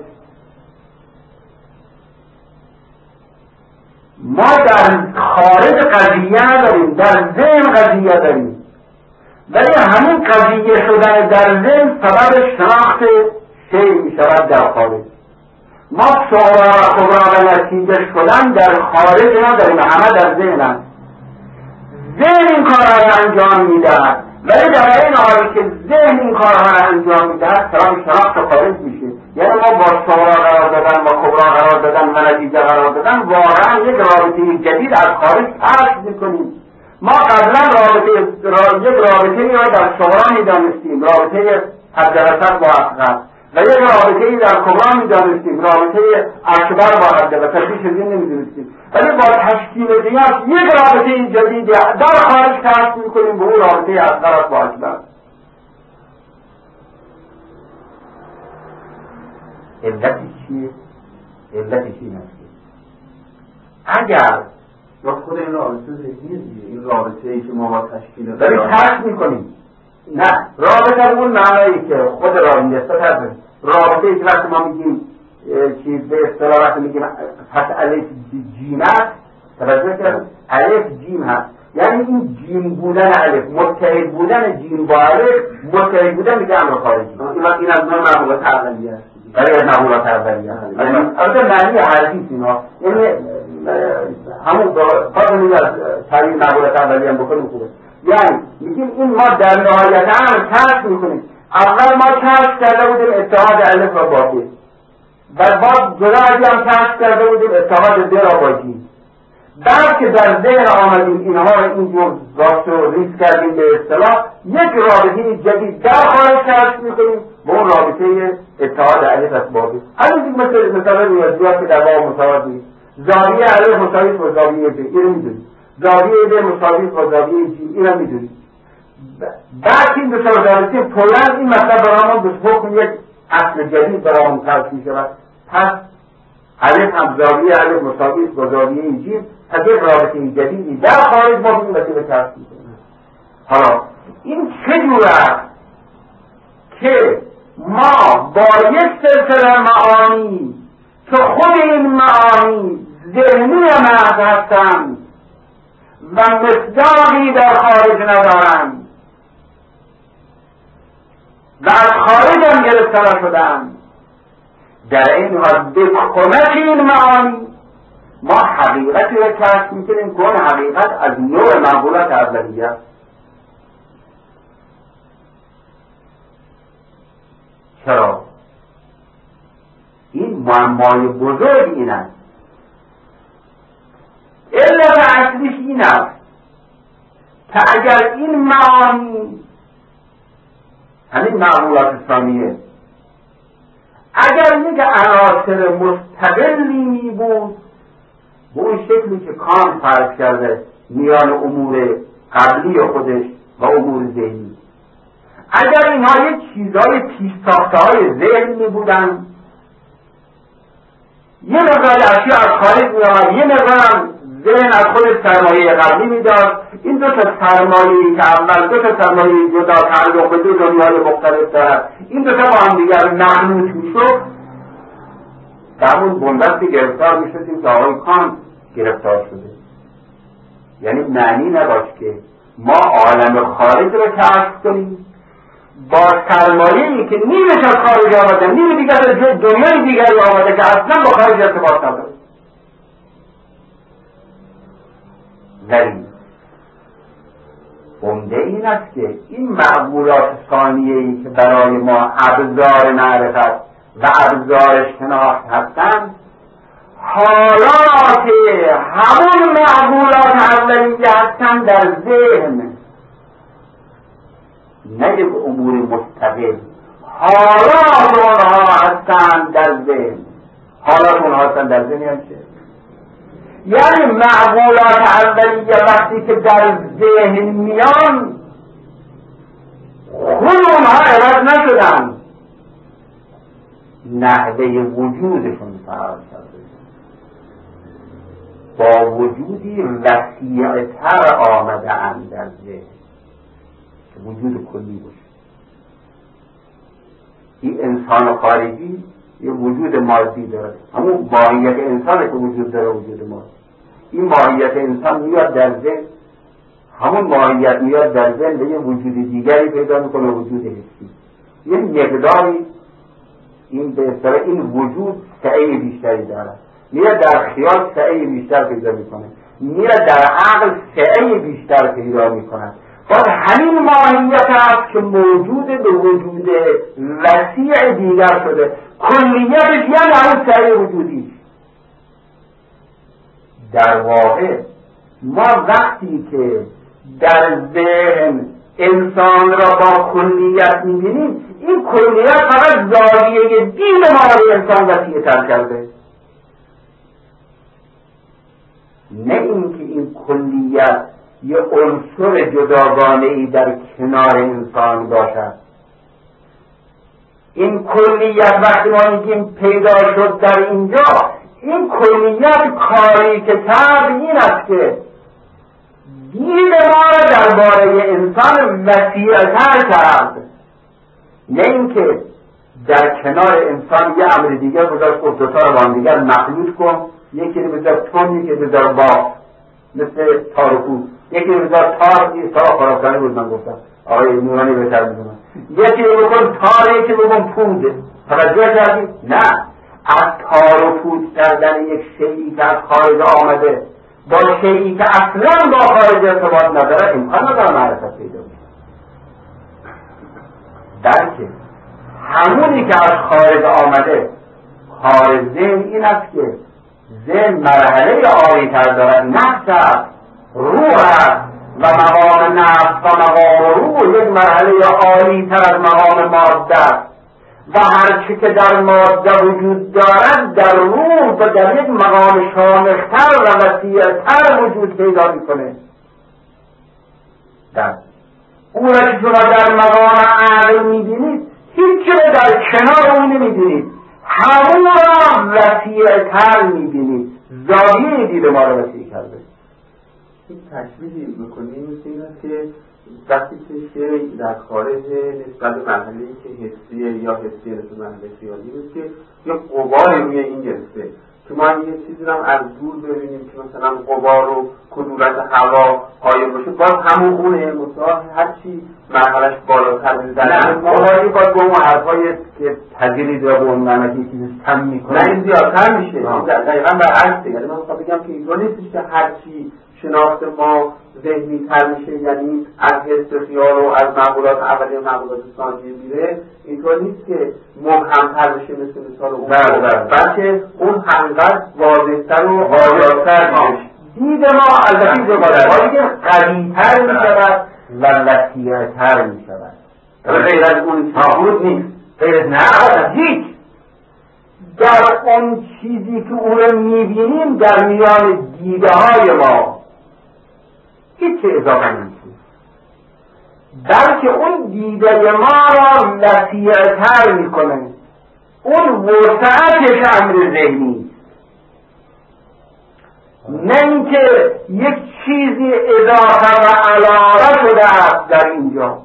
ما در خارج قضیه نداریم، در ذهن قضیه داریم، ولی همین قضیه شدن در ذهن سبب شناخت شیء می شود در خارج. ما صغرا و کبرا و نتیجه شدن در خارج نداریم، همه در ذهن هست. ذهن این کارها را انجام میدهد، ولی در این حالی که ذهن این کارها را انجام میدهد سبب شناخت خارج میشه. یعنی ما با صغرا قرار دادن، با کبرا قرار دادن و نتیجه قرار دادن واقعا یک رابطه جدید از خارج کشف میکنیم. ما قبلا رابطه را یک رابطه را در صغرا میدانستیم، رابطه حدوسط با اصغر، و یک رابطه ای در کبرا میدانستیم، رابطه اکبر با حدوسط، بیش از این نمیدونستیم. ولی با تشکیل قیاس یک رابطه جدید در خارج کشف میکنیم، به اون رابطه اصغر با اکبر. علتی چیه؟ علتی چی نسید؟ اگر یا خود این رابطه ذهنیه دیگه، این رابطه ای که ما با تشکیل داریم کشف میکنیم. نه، رابطه اون معنایی که خود را نسبت از رابطه ای که وقتی ما میگیم چیز به اصطلاح وقتی میگیم پس الف جیم هست، توجه کردن الف جیم هست، یعنی این جیم بودن الف، متحد بودن جیم با الف، متحد بودن میگه امر خارجی. این از نوع معقولات اولیه است. برای از معقولات اولیه هست. البته معنی حرفی اینا، یعنی همون قابل میگه از تعریف معقولات اولیه هم بکنیم خوبه. یعنی میگیم این ما در نهایت امر کشف میکنیم. اول ما کشف کرده بودیم اتحاد الف و با ب، و بعد جلوی هم کشف کرده بودیم اتحاد ب را با جیم. بعد که در ذهن آمدیم اینها رو اینجور راست و ریز کردیم به اصطلاح، یک رابطه جدید در خارج کشف میکنیم به اون رابطه اتحاد الف است با ب. همین دیگه مثل مثلا ریاضیات که در واقع مساوات نیست، زاویه الف مساوی با زاویه ب، اینو میدونیم، زاویه ب مساوی با زاویه جیم، اینو میدونیم. بعد که این دو تا دارستیم طولا این مطلب برامون به حکم یک اصل جدید برامون کشف میشود. پس الف هم زاویه الف مساوی با زاویه جیم، پس یک رابطه جدیدی در خارج ما این وسیله کشف میکنیم. حالا این چه جور است که ما با یک سلسله معانی که خود این معانی ذهنی محض هستند و مصداقی در خارج ندارند و از خارج هم گرفته شدند، در این حال به کمک این معانی ما حقیقتی را کشف میکنیم که اون حقیقت از نوع معقولات اولیه است. چرا؟ این معمای بزرگ این است. علت اصلیش این است که اگر این معانی، همین معقولات ثانیه، اگر یک عناصر مستقلی می بود به اون شکلی که کانت فرض کرده میان امور قبلی خودش و امور ذهنی، اگر اینها یک چیزهای پیش ساخته های ذهن می بودن، یه مقدار اشیا از خارج می آمد، یه مقدار ذهن از خود سرمایه قبلی می داد، این دو تا سرمایه‌ای که اول دو تا سرمایه جدا تعلق به دو دنیای مختلف دارد، این دو تا با هم دیگر مخلوط می شد، در اون بنبستی گرفتار می شدیم که آقای کانت گرفتار شده. یعنی معنی نداشت که ما عالم خارج رو کشف کنیم با سرمایه‌ای که نیمش از خارج آمده، نیم دیگر از دنیای دیگری آمده که اصلا با خارج ارتباط نداره. ولی عمده این است که این معقولات ثانیه‌ای که برای ما ابزار معرفت و ابزار شناخت هستند، حالات همون معقولات اولیه هستند در ذهن، نه یک امور مستقل. حالات اونها هستند در ذهن. حالات اونها هستند در ذهن یعنی چه؟ یعنی معقولات اولیه وقتی که در ذهن میان خود اونها عوض نشدن، نحوه وجودشون فرار کرده با وجودی وسیع‌تر آمده اند در ذهن که وجود کلی باشه. این انسان خارجی یه وجود مادی داره، همون ماهیت انسان که وجود داره وجود مادی. این ماهیت انسان میاد در ذهن، همون ماهیت میاد در ذهن به یه وجود دیگری پیدا میکنه، وجود حسی. یه مقداری این به اصطلاح این وجود سعی بیشتری داره، میره در خیال سعی بیشتر پیدا میکنه، میره در عقل سعی بیشتر پیدا میکنه. باز همین ماهیت هست که موجود به وجود وسیع دیگر شده، کلیتش یعنی همون سعی وجودی. در واقع ما وقتی که در ذهن انسان را با کلیت میبینیم، این کلیت فقط زاویه دید ما را انسان وسیع تر کرده، نه اینکه این کلیت یه عنصر جداگانه‌ای در کنار انسان باشد. این کلیت وقتی ما میگیم پیدا شد در اینجا، این کلیت کاری که کرد این است که دید ما را درباره انسان وسیع‌تر کرد، نه اینکه در کنار انسان یه امر دیگر گذاشت گفت دو تا رو با هم دیگر مخلوط کن، یکی رو بذار تون، یکی رو بذار با، مثل تار و پود، یکی رو بذار تار. این تار خراسانی بود من گفتم، آقای نورانی بهتر میدونن. یکی رو بکن تار، یکی رو بکن پود. توجه کردی؟ نه، از تار و پود کردن یک شیئی که از خارج آمده با شیئی که اصلا با خارج ارتباط نداره امکان نداره معرفت پیدا کنه. درکه همونی که از خارج آمده کار ذهن این است که ذهن مرحله عالی تر دارد، نفس است، روح است و مقام نفس و مقام روح یک مرحله عالی تر از مقام ماده است و هرچی که در ماده وجود دارد در روح و در یک مقام شامختر و وسیعتر وجود پیدا میکنه. در اون را که شما در مقام عقل میبینید هیچی رو در کنار اون نمیبینید، همون را وسیعتر میبینید، زاویه دید ما را وسیع کرده. این تشبیهی میکنیم مثل این است که وقتی که شیء در خارج نسبت به مرحله‌ای که حسیه یا حسیه نسبت به مرحله خیالی است که یک غباری روی این گرفته که ما یه چیزی رو از دور ببینیم که مثلا غبار و کدورت هوا قایم باشه، باز همون اونه مطابق هرچی مرحلهش بالاتر میزنه غباری باز با اون حرفایی که تغییری داره به اون معنی که چیزی کم میکنه، نه این زیادتر میشه. دقیقا برعکسه. یعنی من میخوام بگم که اینطور نیستش که هرچی شناخت ما ذهنی تر میشه، یعنی از حس خیال و از معقولات اولیه و معقولات ثانیه میره، اینطور نیست که مبهم تر بشه مثل مثال اون، بلکه اون حقیقت واضح‌تر و واضح‌تر میشه. دید ما البته زباده که قوی‌تر میشود و وسیع‌تر میشود، غیر از اون تعبود نیست، غیر از نه هیچ. در اون چیزی که اون رو میبینیم در میان دیده های ما هیچ اضافه نیست، بلکه اون دیده ما را وسیع‌تر میکنه. اون وسعتش امر ذهنی، نه اینکه یک چیزی اضافه و علاوه شده است در اینجا.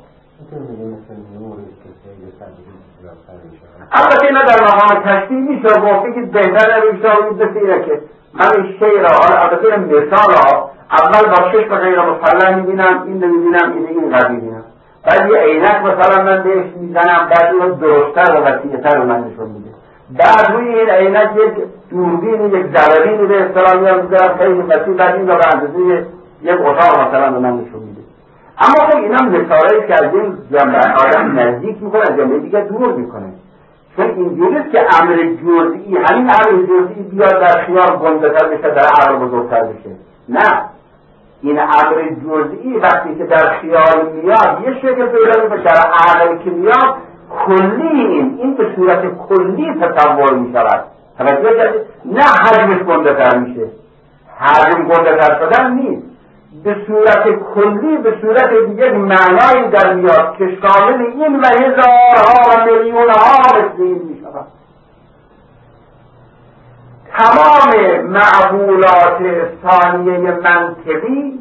البته اینا در مقام تشبیه میشه گفته که بهتر نمیشه بسیره که من این شی را، البته این مثال ها اول با شش و غیر مسلح میبینم، این نمیبینم، این این قدر میبینم، بعد یه عینک مثلا من بهش میزنم، بعد این درستر و وسیعتر رو من نشون میده، بعد روی این عینک یک دوربین، یک ضربین به اصطلاح میام میذارم خیلی وسیع، بعد این رو به اندازه یک اتاق مثلا به من نشون میده. اما خب اینا مثالایی که از این جنبه آدم نزدیک میکنه، از جنبه دیگه دور میکنه، چون اینجوریست که امر جزئی، همین امر جزئی بیاد در خیال گنده‌تر بشه، در عقل بزرگتر بشه. نه، این امر جزئی وقتی که در خیال میاد یه شکل پیدا میکنه، در عقل که میاد کلی این این به صورت کلی تصور میشود. توجه کردید؟ نه حجمش گنده‌تر میشه، حجم گنده‌تر شدن نیست، به صورت کلی به صورت دیگه معنایی در میاد که شامل این و هزارها و میلیونها مثل این میشود. تمام معقولات ثانیه منطقی،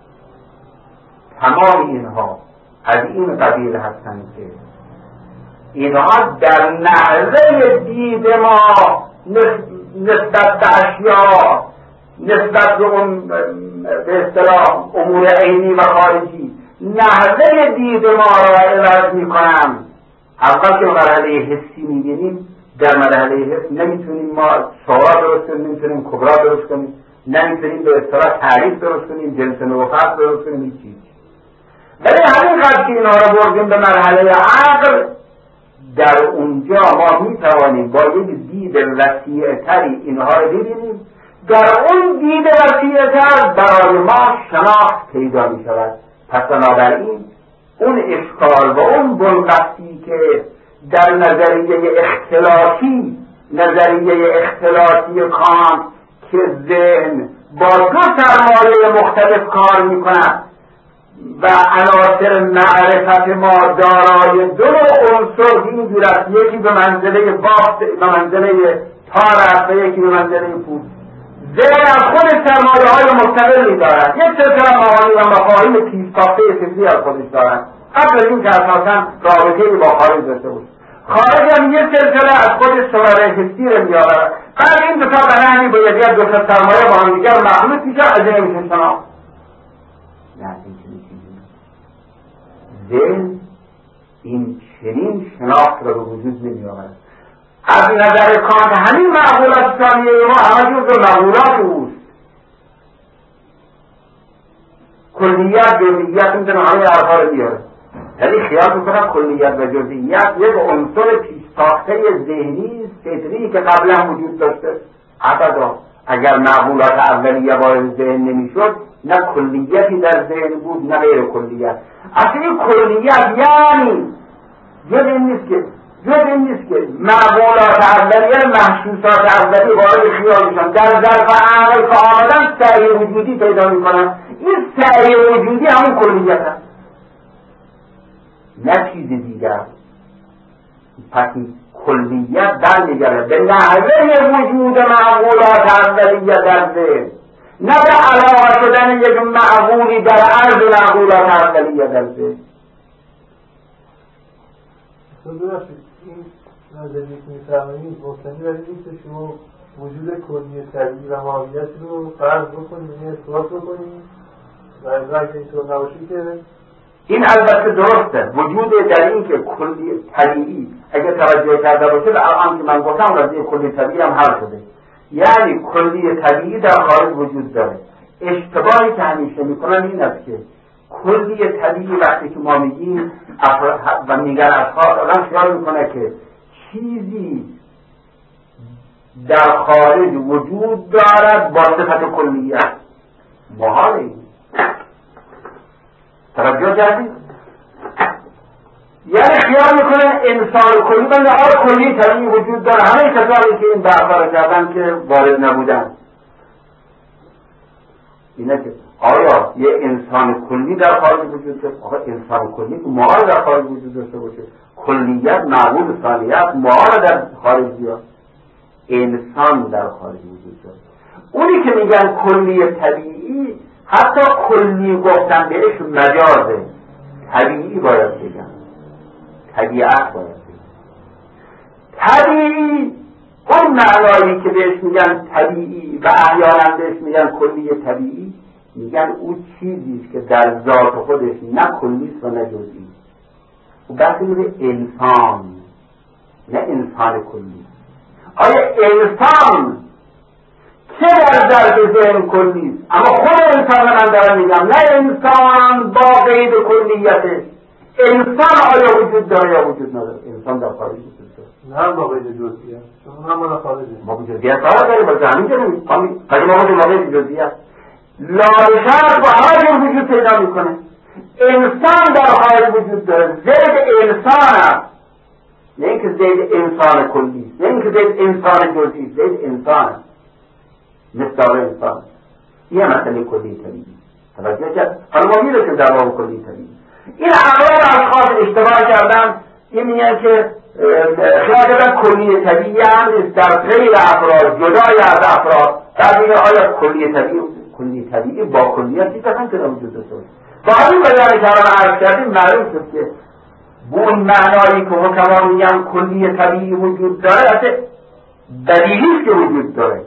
تمام اینها از این قبیل هستند که اینها در نحوه دید ما نسبت به اشیا، نسبت به اون به اصطلاح امور عینی و خارجی نحوه دید ما را عوض میکنن. اول که مرحله حسی میبینیم، در مرحله حس نمیتونیم ما صغرا درست کنیم، نمیتونیم کبرا درست کنیم، نمیتونیم به اصطلاح تعریف درست کنیم، جنس نوفت درست کنیم، هیچ چیز. ولی همین قدر که اینا رو بردیم به مرحله عقل، در اونجا ما میتوانیم با یک دید وسیع‌تری اینها رو ببینیم. در اون دید وسیع‌تر برای ما شناخت پیدا می شود. پس بنابراین اون اشکال و اون بنبستی که در نظریه اختلاطی نظریه اختلاطی کانت که ذهن با دو سرمایه مختلف کار می کند و عناصر معرفت ما دارای دو عنصر اینجور است، یکی به منزله بافت به منزله تار است و یکی به منزله پوست. ذهن از خود سرمایه های مستقلی دارد، یک سلسله معانی و مفاهیم پیشتافته فکری از خودش دارد قبل از این که اساسا رابطه‌ای با خارج داشته بود. خارج هم یک سلسله از خودش سواره حسی رو می‌آورد. بعد این دو تا بنانی با یکی از دو تا سرمایه با هم دیگر مخلوط میشه، از این میشه شناخت. نه ذهن این چنین شناخت را به وجود نمی‌آورد. از نظر کانت همین معقولات ثانیه ما همه جز معقولات اوست. کلیت جزئیت میتونه همه حرفا رو بیاره، یعنی خیال میکنم کلیت و جزئیت یک عنصر پیشتاخته ذهنی فطری که قبلا وجود داشته. ابدا اگر معقولات اولیه وارد ذهن نمیشد، نه کلیتی در ذهن بود نه غیر کلیت. اصلا این کلیت یعنی جز این نیست که جز این نیست که معقولات اولیه محسوسات اولیه وارد خیال میشن، در ظرف عقل که آمدن سعی وجودی پیدا میکنن. این سعی وجودی همون کلیت هست، نه چیز دیگر. پس کلیت برمیگرده به نحوه وجود معقولات اولیه در ذهن، نه به علاوه شدن یک معقولی در عرض معقولات اولیه در ذهن. این نظریه که می‌فرمایید مبتنی بر این که شما وجود کلی طبیعی و ماهیت رو فرض بکنید، یعنی اثبات بکنید و اگر اینطور نباشه که این البته درسته. وجود در این که کلی طبیعی اگر توجه کرده باشه به الان که من گفتم قضیه کلی طبیعی هم حل شده، یعنی کلی طبیعی در خارج وجود داره. اشتباهی که همیشه میکنن این است که کلی طبیعی وقتی که ما میگیم و میگن اشخاص، آدم خیال میکنه که چیزی در خارج وجود دارد با صفت کلیت. محاله این. توجه کردید؟ یعنی خیال میکنه انسان کلی بنده آره کلی طبیعی وجود داره. همه کسانی که این بحثا رو کردن که وارد نبودن اینه که آیا یه انسان کلی در خارج وجود داره؟ آقا انسان کلی که محال در خارج وجود داشته باشه. کلیت معقول ثانیت محال در خارج بیاد. انسان در خارج وجود داره. اونی که میگن کلی طبیعی، حتی کلی گفتن بهش مجازه. طبیعی باید بگن، طبیعت باید بگن. طبیعی اون معنایی که بهش میگن طبیعی و احیانا بهش میگن کلی طبیعی، میگن اون چیزیست که در ذات خودش نه کلیست و نه جزئی. و بحث میگه انسان، نه انسان کلی. آیا انسان که در درک ذهن کلیست؟ اما خود انسان من دارم میگم، نه انسان با قید کلیتش. انسان آیا وجود داره یا وجود نداره؟ انسان در خارج وجود داره، نه با قید جزئیات. شما هم مال خارجه. ما با جزئیات کار داریم، با همین جنبی. اگه ما با قید جزئیات لایشت با همه جور وجود پیدا میکنه. انسان در خارج وجود داره. زید انسان است، نه اینکه زید انسان کلی، نه اینکه زید انسان جزئی، زید انسان است، مصداق انسان. یه مسئله کلی طبیعی. توجه کرد؟ حالا ما میرسیم در باب کلی طبیعی. این اغلب اشخاص اشتباه کردن، این میگن که خیال کردن کلی طبیعی هم نیست، در غیر افراد، جدای از افراد. در میگه آیا کلی طبیعی کلی طبیعی با کلیت چیز اصلا که وجود داشته باشه. با همین بیان که الان عرض کردیم معلوم شد که به اون معنایی که حکما میگن کلی طبیعی وجود داره اصلا دلیلیست که وجود داره.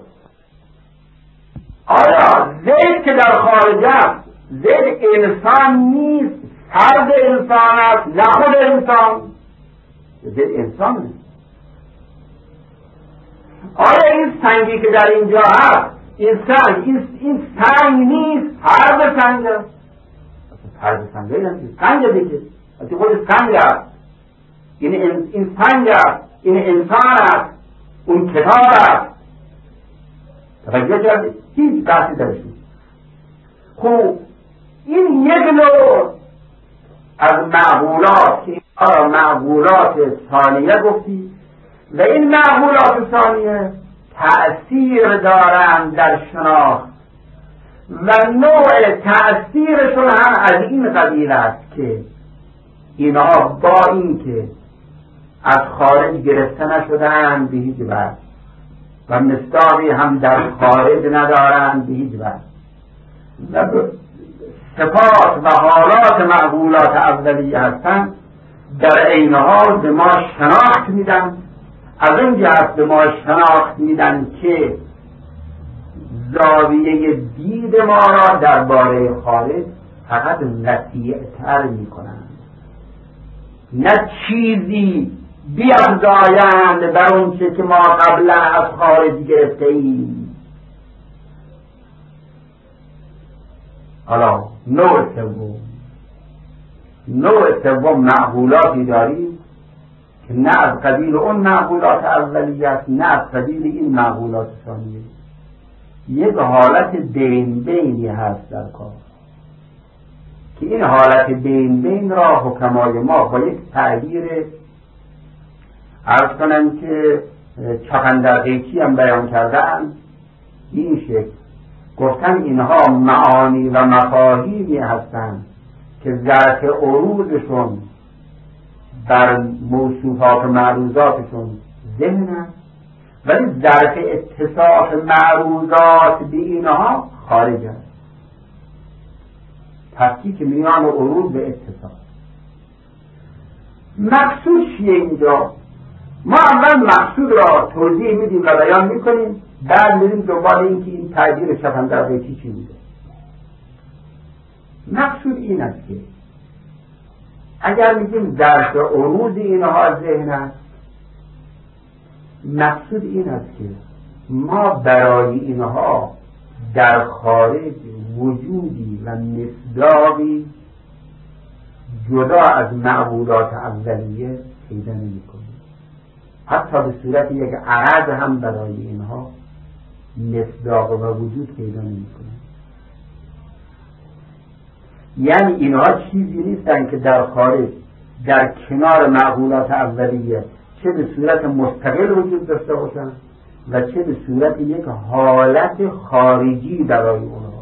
آیا زید که در خارج است زید انسان نیست، فرد انسان است نه خود انسان، زید انسان نیست. آیا این سنگی که در اینجا هست این سنگ این, این سنگ نیست، فرد سنگ است. فرد سنگ نیست، سنگ دیگه اصلا خود سنگ است. این, این سنگ است، این انسان است، اون کتاب است. توجه کردید؟ هیچ بحثی درش نیست. خوب این یک نوع از معقولات که اینها معقولات ثانیه گفتی و این معقولات ثانیه تأثیر دارند در شناخت و نوع تأثیرشون هم از این قبیل است که اینها با این که از خارج گرفته نشدند به هیچ وجه و مصداقی هم در خارج ندارند به هیچ وجه و صفات و حالات معقولات اولیه هستند، در عین حال به ما شناخت میدن. از این جهت به ما شناخت میدن که زاویه دید ما را درباره خارج فقط وسیع‌تر میکنند، نه چیزی بیفزایند بر اون چه که ما قبلا از خارج گرفته ایم. حالا نوع سوم نوع سوم معقولاتی داریم که نه از قبیل اون معقولات اولیه است نه از قبیل این معقولات ثانیه. یک حالت بین بینی هست در کار که این حالت بین بین را حکمای ما با یک تعبیر عرض کنم که چاپندرقیچی هم بیان کردن این شکل گفتن اینها معانی و مفاهیمی هستند که ظرف عروضشون بر موصوفات و معروضاتشون ذهن است ولی ظرف اتصاف معروضات به اینها خارج است. تفکیک میان عروض به اتصاف. مقصود چیه اینجا؟ ما اول مقصود را توضیح میدیم و بیان میکنیم، بعد میریم دنبال این که این تعبیر چپندرقیچی چی بوده. مقصود این است که اگر میگیم ظرف عروض اینها ذهن است، مقصود این است که ما برای اینها در خارج وجودی و مصداقی جدا از معقولات اولیه پیدا نمی کنیم. حتی به صورت یک عرض هم برای اینها مصداق و وجود پیدا نمی کنیم. یعنی اینها چیزی نیستن که در خارج در کنار معقولات اولیه چه به صورت مستقل وجود داشته باشن و چه به صورت یک حالت خارجی برای اونها.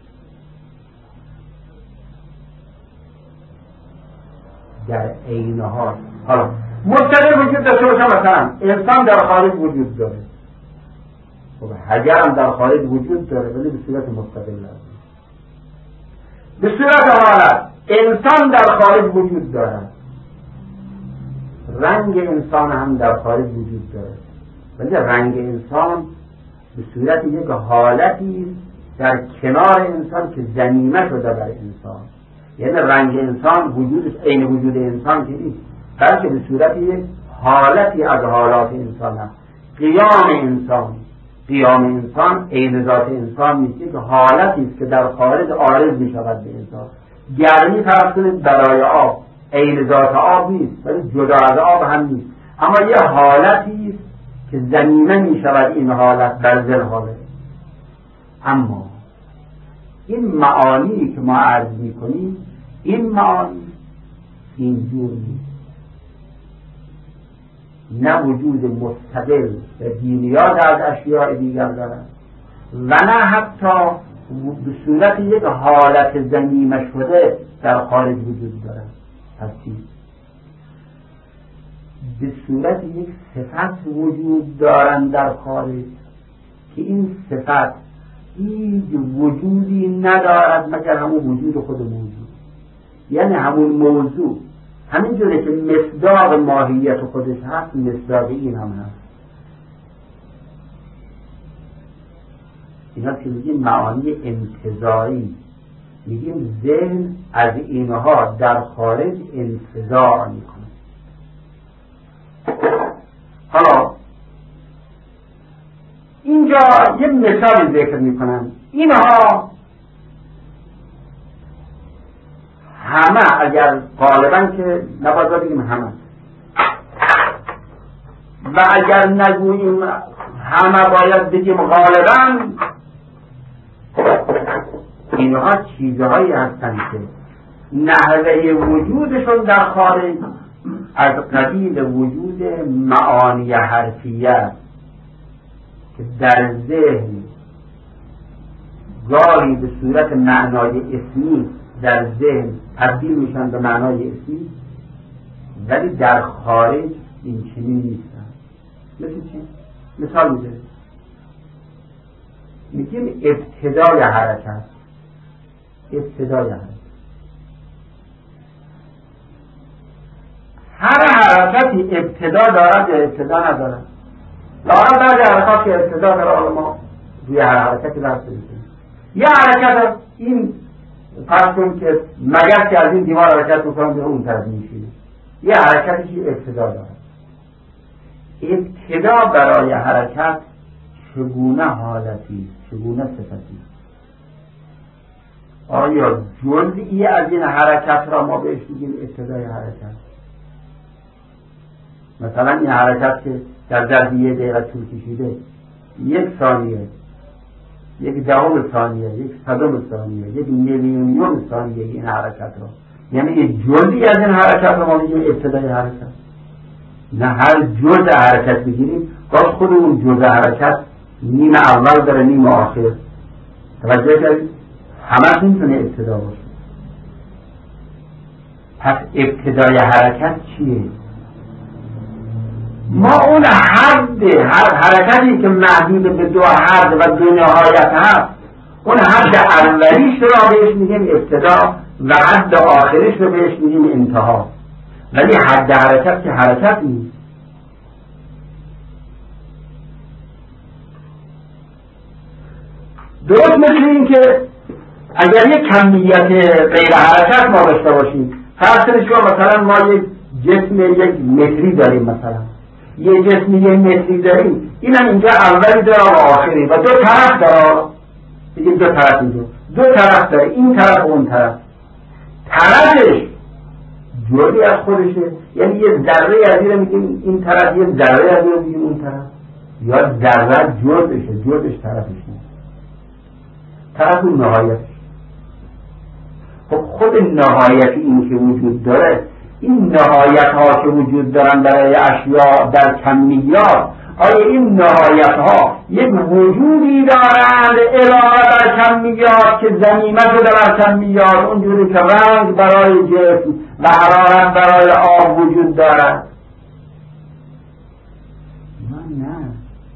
در عین حال حالا مستقل وجود داشته باشن، مثلا انسان در خارج وجود داره، خب حجر هم در خارج وجود داره ولی به صورت مستقل است. به صورت حالت انسان در خارج وجود دارد، رنگ انسان هم در خارج وجود داره ولی رنگ انسان به صورت یک حالتی در کنار انسان که ضمیمه شده بر انسان. یعنی رنگ انسان وجودش عین وجود انسان که نیست بلکه به صورت یک حالتی از حالات انسان هست. قیام انسان قیام انسان عین ذات انسان نیست، که حالتی است که در خارج عارض می شود به انسان. گرمی فرض کنید برای آب عین ذات آب نیست ولی جدا از آب هم نیست، اما یه حالتی است که ضمیمه می شود این حالت بر ذل حاله. اما این معانی که ما عرض می کنیم این معانی اینجور نیست، نه وجود مستقل و بی‌نیاز از اشیاء دیگر دارد و نه حتی به صورت یک حالت ضمیمه شده در خارج وجود دارد. پس چی؟ به صورت یک صفت وجود دارند در خارج که این صفت هیچ وجودی ندارد مگر همون وجود خود موضوع. یعنی همون موضوع همینجوره که مصداق ماهیت خودش هست، مصداق این هم هست. اینا که میگیم معانی انتزاعی، میگیم ذهن از اینها در خارج انتزاع میکنه. حالا اینجا یه مثال ذکر میکنم. اینها همه، اگر غالبا که نباید بگیم همه، و اگر نگوییم همه باید بگیم غالبا، اینها چیزهایی هستند که نحوه وجودشون در خارج از قبیل وجود معانی حرفیه که در ذهن گاهی به صورت معنای اسمی در ذهن تبدیل میشن به معنای اسمی، ولی در خارج این چنین نیستن. مثل چی؟ مثال میده، میگیم ابتدای حرکت. ابتدای حرکت، هر حرکتی ابتدا دارد یا ابتدا ندارد؟ لاغر بعضی حرکات که ابتدا داره، حالا ما روی هر حرکتی بحث می‌کنیم. یه حرکت این فرض کن که مگر که از این دیوار حرکت میکنم به اون طرف میشینه، یه حرکتی که ابتدا داره. ابتدا برای حرکت چگونه حالتی، چگونه صفتی؟ آیا جزئی از این حرکت را ما بهش میگیم ابتدای حرکت؟ مثلا این حرکت که در ظرف یه دقیقه طول کشیده، یک ثانیه، یک دهم ثانیه، یک صدم ثانیه، یک میلیونیوم ثانیه این حرکت را، یعنی یک جزئی از این حرکت را ما میگیم ابتدای حرکت؟ نه، هر جزء حرکت بگیریم باز خود اون جزء حرکت نیم اول داره، نیم آخر. توجه کردید؟ همه میتونه ابتدا باشه. پس ابتدای حرکت چیه؟ ما اون حد، هر حرکتی که محدود به دو حد و دو نهایت هست، اون حد اولیش رو بهش میگیم ابتدا و حد آخریش رو بهش میگیم انتها. ولی حد حرکت که حرکت نیست. درست مثل این که اگر یک کمیت غیر حرکت ما داشته باشیم، فرض کنید که مثلا ما یک جسم یک متری داریم، مثلا یه جسم یک متری داریم، اینم اینجا اولی داره و آخری و دو طرف داره، بگیم دو طرف، اینجا دو طرف داره، این طرف و اون طرف. طرفش جزئی از خودشه، یعنی یه ذره از این میگیم این طرف، یه ذره از این میگیم اون طرف، یا ذره جزشه، جزش طرفش نیست، طرف اون نهایتش. خب خود نهایتی این که وجود داره، این نهایت ها که وجود دارن برای اشیاء در کمیات، آیا این نهایت ها یک وجودی دارند علاوه بر کمیات که ضمیمه شده بر کمیات، اونجوری که رنگ برای جسم و حرارت برای آب وجود دارد؟ نه نه،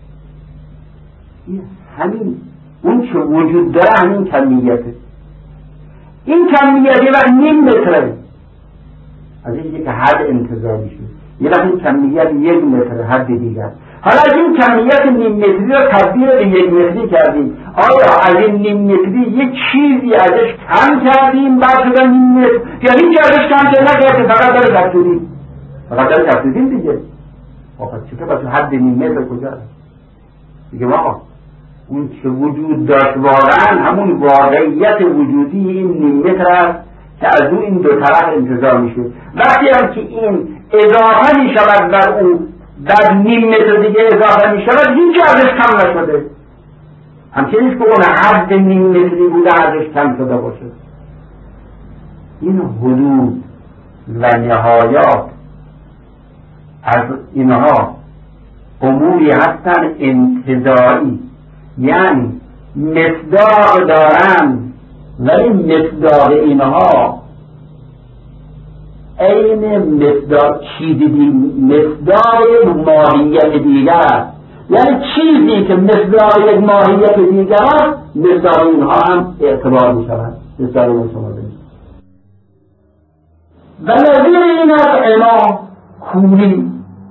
این همین اون که وجود داره همین کمیته. این کمیت یه وقت نیم متره، از این که حد انتظاری شد، یه وقت این کمیت یک متر حد دیگر. حالا از این کمیت نیم متری رو تبدیل به یک متری کردیم، آیا از این نیم متری یک چیزی ازش کم کردیم بعد شدن نیم متر، یا هیچ ازش کم کردیم نکردیم، فقط داره تبدیلیم فقط داره تبدیلیم دیگه؟ آقا چطور باید حد نیم متر کجا دیگه؟ آقا اون که وجود داشت واقعا همون واقعیت وجودی این نیم متر است که از اون این دو طرف انتظار میشه. وقتی هم که این اضافه میشود بر اون، بعد نیم متر دیگه اضافه میشود، هیچ ازش کم نشده. همچنین نیست که اون حد نیم متری بوده ازش کم شده باشه. این حدود و نهایات از اینها اموری هستن انتزاعی، یعنی مصداق دارن ولی مصداق اینها این مصداق چیز دیگه، مصداق ماهیت دیگر، یعنی چیزی که مصداق یک ماهیت دیگر، مصداق اینها هم اعتبار می شود، مصداق اینها شما دارید. و نظیر این از امام کوری.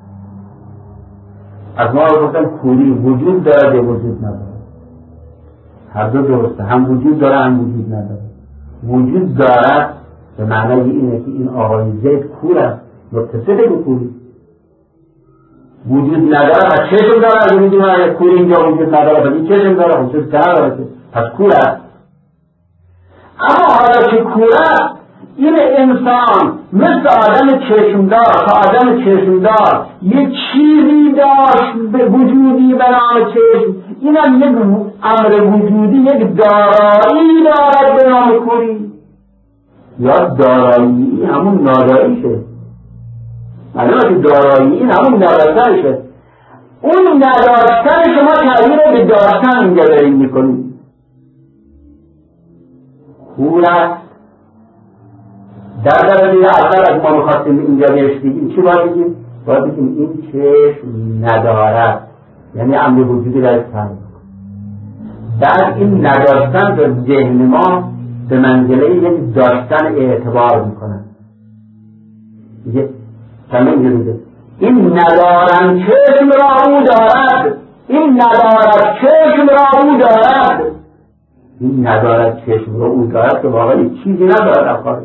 از ما رو گفتن کوری وجود داره وجود نداره. هر دو درسته، هم وجود داره هم وجود نداره. وجود دارد به معنای اینه که این آقای زید کور است، متصل به کوری. وجود نداره و چشم داره، اگه میدونه کوری اینجا وجود نداره و این چشم داره خصوص که نداره، پس کور است. اما حالا که کور است، این انسان مثل آدم چشمدار تا آدم چشمدار یک چیزی داشت به وجودی به نام چشم، اینم یک امر وجودی، یک دارایی دارد به نام کوری. یا دارایی همون ناداریشه، معلومه که دارایی این همون نداشتنشه. اون نداشتن شما تعبیر به داشتن اینجا داریم میکنیم. کور است در درجه اول از ما میخواستیم اینجا بهش بگیم چی باید بگیم؟ باید بگیم این چشم ندارد، یعنی امر وجودی را استفاده. بعد این نداشتن به ذهن ما به منزله یک داشتن اعتبار میکنه. چندین جلوده این ندارن چشم را او دارد، این ندارد چشم را او دارد، این ندارد چشم را او دارد که واقعا چیزی ندارد افکارش.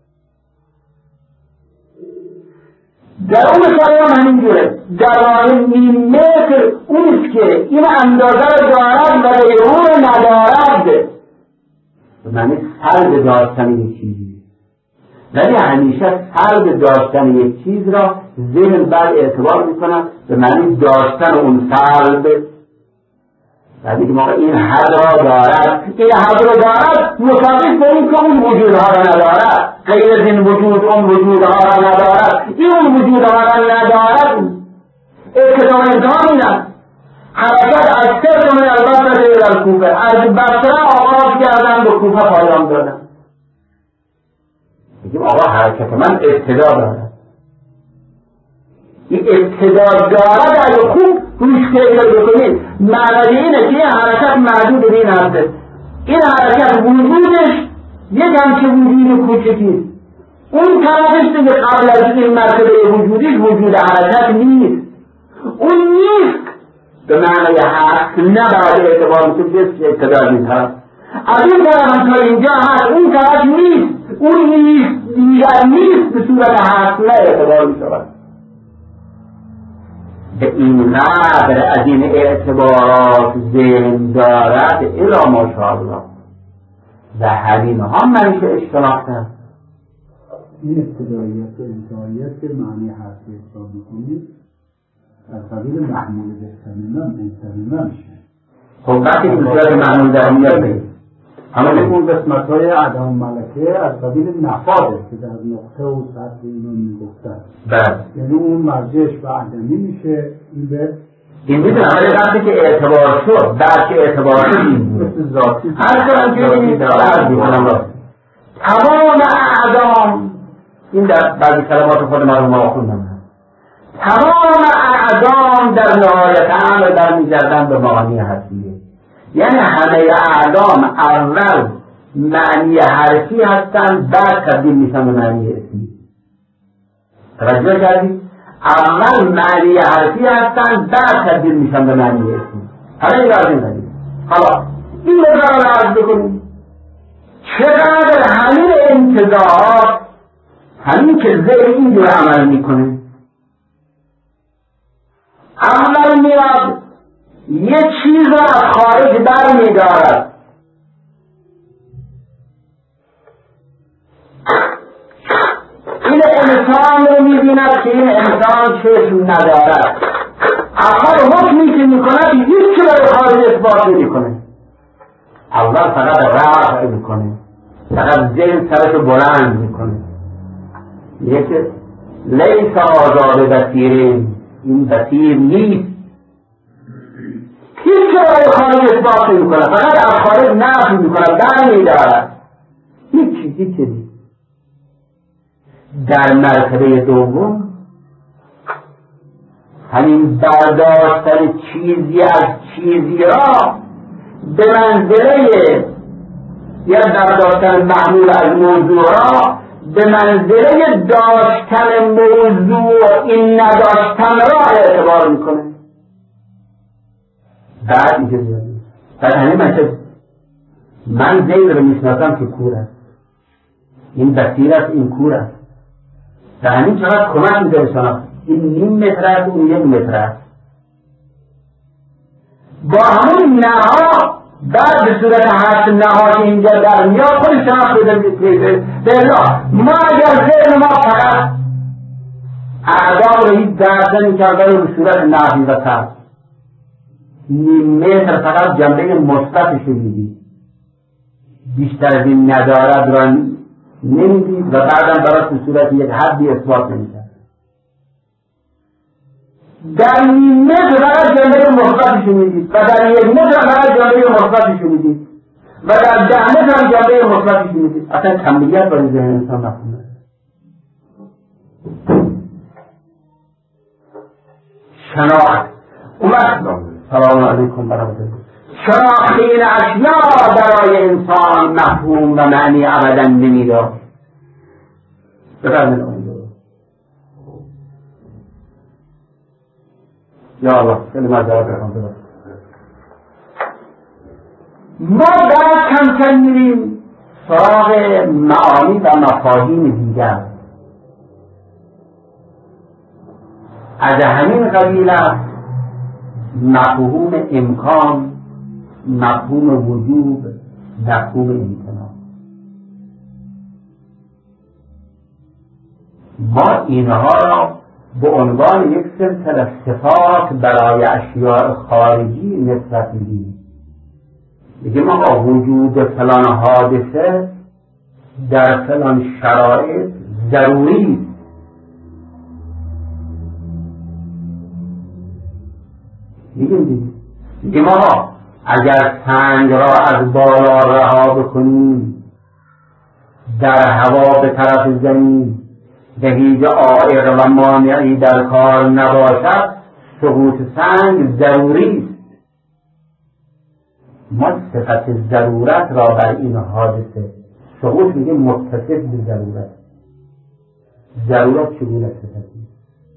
در اون شاید همینجوره، در راه نیم متر اونست که این اندازه را دارد و غیره ندارد، معنی سلب داشتن یک چیزی. ولی همیشه سلب داشتن یک چیز را ذهن بعد اعتبار میکنن به معنی داشتن اون سلب. ولی که موقع این حد را دارد، این حد را دارد مساوی به این که اون وجودها را ندارد، غیر از این وجود اون وجودها را ندارد، این اون وجودها را ندارد. ابتدا امتحان این است، حرکت از سر من البته غیر از کوفه، از بصره آغاز کردن به کوفه پایان دادن. بگیم آقا حرکت من ابتدا دارد، این ابتدا دارد اگه خوب روش فکر بکنید معنی اینه که این حرکت محدود به این هسته. این حرکت وجودش یک همچه وجود کوچکیست، اون طرفش دیگه قبل از این مرتبه وجودیش وجود حرکت نیست. اون نیست به معنی هست، نه بعد اعتبار میشه جست ابتدا این طرف، از این طرف هم تا اینجا هست، اون طرف نیست، اون نیست دیگر نیست به صورت هست نه اعتبار میشه. به این قدر از این اعتبارات ذهن دارد الا ماشاءالله و همین هم منشه اشتراکتر. این ابتداییت و انتهاییت که معنی حرفی حساب میکنید از قبیل محمول بهتنمم انتنمم میشه. خب وقتی که بسیار محمول در میاد بگید همه اون قسمت های عدم ملکه از قبیل نفاده که در نقطه و سطح اینو میگفتن. بله. یعنی اون مرجعش به عدمی میشه. این به این میدونم ولی وقتی که اعتبار شد بعد که اعتبار شد این بود مثل ذاتی هر کنم که این عرض میکنم را تمام اعدام، این در بعضی کلمات خود مرحوم ها خوندم، تمام اعدام در نهایت امر برمیگردن به معانی حرفیه. یعنی همه اعدام اول معنی حرفی هستن بعد تبدیل میشن به معنی اسمی. توجه کردید؟ اول معنی حرفی هستن بعد تبدیل میشن به معنی اسمی. حالا این لازم دارید. حالا این مقدار رو عرض بکنیم چقدر همین انتظارات، همین که ذهن این جور عمل میکنه، اول میاد یه چیز را از خارج بر میدارد، این انسان رو میبیند که این انسان چشم ندارد، اول حکمی که میکند هیچ چیز را خارج اثبات نمیکنه، اول فقط رفع میکنه، فقط ذهن سرش بلند میکنه، میگه که لیس آزاد بصیرین، این بصیر نیست، هیچ که برای خارج اثبات نمیکنه، فقط از خارج نفی میکنه، بر میدارد، هیچ چیزی که نیست. در مرتبه دوم همین برداشتن چیزی از چیزی را به منزله یا برداشتن محمول از موضوع را به منزله داشتن موضوع این نداشتن را اعتبار میکنه. بعد اینجا میاد بعد همین منطقه من زید رو میشناسم که کور است، این بسیر است، این کور است، و همین چقدر کمک میده شناخت. این نیم متر است، اون یک متر است. با همون نها بعد به صورت هشت نها که اینجا در میاد خود شناخت بده بلا. ما اگر ذهن ما فقط اعدام رو هیچ درد نمی‌کرده به صورت نحوی و صرف، نیم متر فقط جنبه مثبتش رو دیدید، بیشتر از این ندارد را نمیدید و بعدم برای به صورت یک حدی اثبات نمی‌کرد. در نیم متر فقط جنبه مثبتش رو میدید و در یک متر فقط جنبه مثبتش رو میدید و در ده متر هم جنبه مثبتش رو میدید. اصلا کمیت برای ذهن انسان مفهومه. شناخت اومد. سلام علیکم برکاته. شناخت این اشیاء برای انسان مفهوم و معنی ابدا نمیداد. بفرمایید. یا الله خیلی معذرت میخوام. ما بعد کم کم میریم سراغ معانی و مفاهیم دیگر. از همین قبیل است مفهوم امکان، مفهوم وجود، مفهوم امتناع. ما اینها را به عنوان یک سلسله صفات برای اشیاء خارجی نسبت میدیم. میگیم آقا وجود فلان حادثه در فلان شرایط ضروری. میگیم دیگه میگیم آقا اگر سنگ را از بالا رها بکنیم در هوا به طرف زمین و هیچ عائق و مانعی در کار نباشد سقوط سنگ ضروری است. ما صفت ضرورت را بر این حادثه سقوط میگه متصف به ضرورت. ضرورت چگونه صفتی؟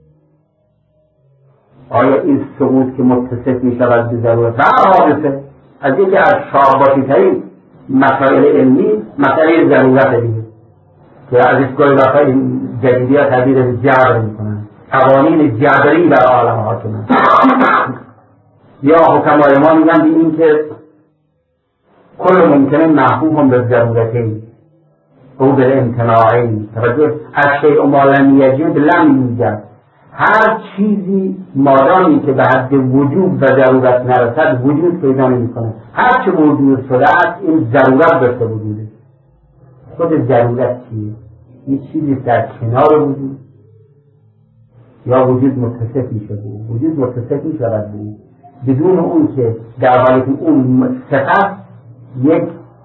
آیا این سقوط که متصف میشود به ضرورت و حادثه از یکی از شاباتی ترین مسائل علمی مسئله ضرورت دیگه که ازش گاهی وقتا این جدیدی ها تعبیر جبر میکنن، قوانین جبری بر عالم حاکمه. یا حکمای ما میگن بی این که کل ممکنه محبوب به ضرورتی او به امتناعی توجه از شیء ما لم یجد لم یوجد. هر چیزی مادامی که به حد وجود و ضرورت نرسد وجود پیدا نمیکنه. هر چه موجود شده است این ضرورت داشته وجوده. خود ضرورت چیه؟ این چیزی در کنار وجود یا وجود متصف میشه بود. وجود متصف میشود بود بدون اون که در حالی که اون صفت یک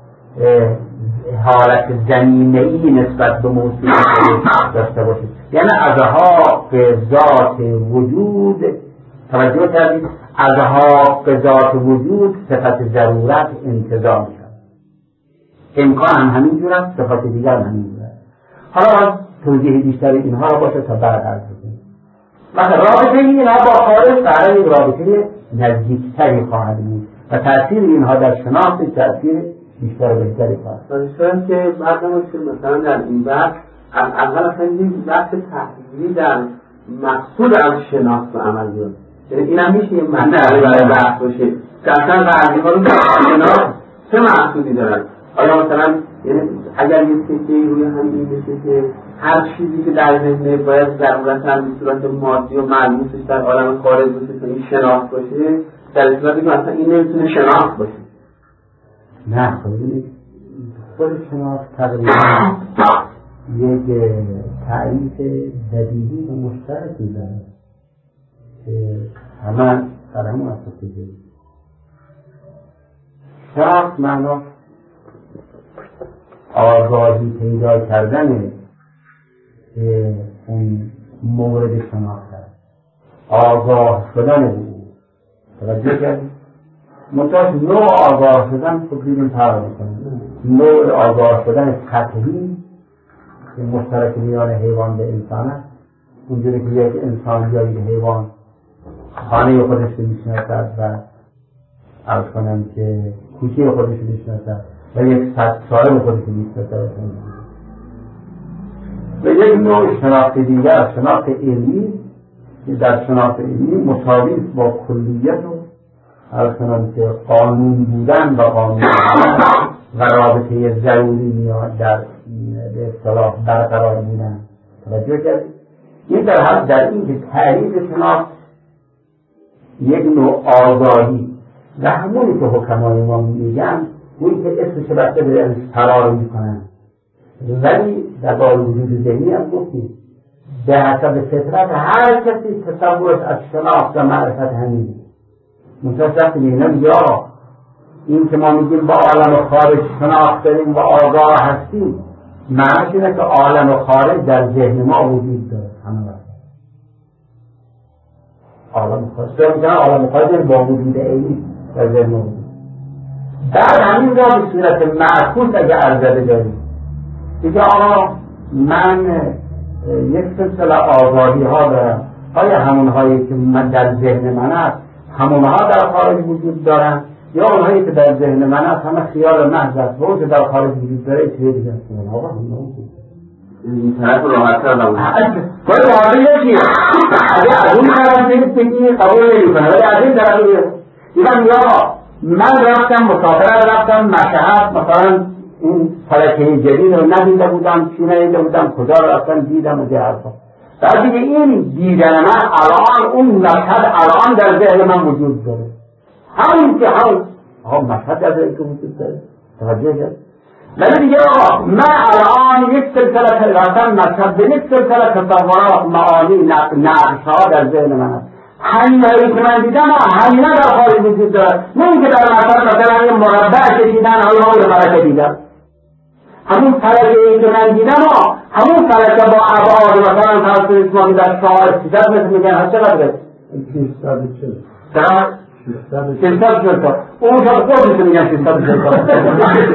حالت زمینه‌ای نسبت به موضوع داشته باشه. یعنی ازها به ذات وجود توجه کردید، ازها به ذات وجود صفت ضرورت انتزاع میشه. امکان هم همینجور است، صفت دیگر هم همینجور است. حالا توضیح بیشتری اینها را باشه تا بعد عرض کنیم. مثلا رابطه اینها با خارج برای یک رابطه نزدیکتری خواهد بود و تأثیر اینها در شناخت تأثیر بیشتر و بهتری خواهد. شاید که بعد نماشه مثلا در این بحث از اول اصلا این بحث تحلیلی در مقصود از شناخت و عملیات، یعنی این هم میشه یه مسئله برای بحث باشه که اصلا غربی ها رو شناخت چه مقصودی دارن. آیا مثلا یعنی اگر یه سکه‌ای روی هم این بشه که هر چیزی که در ذهنه باید ضرورتاً به صورت مادی و ملموسش در عالم خارج باشه تا این شناخت باشه، در صورتی که مثلا این نمیتونه شناخت باشه. نه خیلی خود شناخت تقریبا یک تعریف بدیهی و مشترکی داره که همه در همون اساسی داریم. شناخت معنی آگاهی پیدا کردن اون مورد شناخت است، آگاه شدن او. توجه کردید؟ منتها نوع آگاه شدن خب دیدیم فرق میکنه. نوع آگاه شدن سطحی مشترک میان حیوان و انسان است. اونجوری که یک انسان یا یک حیوان خانه خودش رو میشناسد و عرض کنم که کوچه خودش رو میشناسد و یک صد ساله خودش رو میشناسد و یک نوع شناخت دیگر، شناخت علمی که در شناخت علمی مساوی با کلیت و عرض کنم که قانون بودن و قانون بودن و رابطه ضروری میاد در به اصطلاح برقرار بودن. توجه کردید؟ این در حد در این که تعریف شناخت یک نوع آگاهی و همونی که حکمای ما میگن اونی که اسمش بسته به فرار میکنن، ولی در بار وجود ذهنی هم گفتیم به حسب فطرت هر کسی تصورش از شناخت و معرفت همینه. متاسف میگن یا این که ما میگیم با عالم خارج شناخت داریم و آگاه هستیم، معنیش اینه که عالم خارج در ذهن ما وجود داره. همه وقت عالم خارج داره میگن عالم خارج با وجود عینی در ذهن ما وجود. بعد همین را به صورت معکوس اگه عرضه داریم دیگه آقا من یک سلسله آگاهی ها دارم، آیا همونهایی که من در ذهن من است همونها در خارج وجود دارن یا اونهایی که در ذهن من است همه خیال محض است و اون که در خارج وجود داره چیه دیگه است؟ آقا همونها وجود این طرف راحت کردم باید واقعی یکیه. اگه از اون طرف دیگه بگی قبول نمی کنه، ولی از این طرف دیگه دیدم یا من رفتم مسافرت رفتم مشهد مثلا این فلکه جدید رو ندیده بودم، چی ندیده بودم، کجا رفتم دیدم و دیگه حرفا. بعد دیگه این دیدن من الان اون مشهد الان در ذهن من وجود داره، همون که همون آقا مشهد در ذهن که وجود داره. توجه کرد؟ ولی دیگه آقا من الان یک سلسله پیغمبر مشهد به یک سلسله تصورات معانی نقش ها در ذهن من هست. همینایی که من دیدم همینا در خارج وجود داره. نه اینکه در مشهد مثلا یه مربع کشیدن حالا رو فلکه دیدم، همون فلکه ای که من دیدم همون فلکه با ابعاد مثلا فرض کنید ما در شمال سیصد متر میگن هست چقدره؟ سیصد و چهل سیصد و چهل اون تا خودش میگن سیصد و چهل.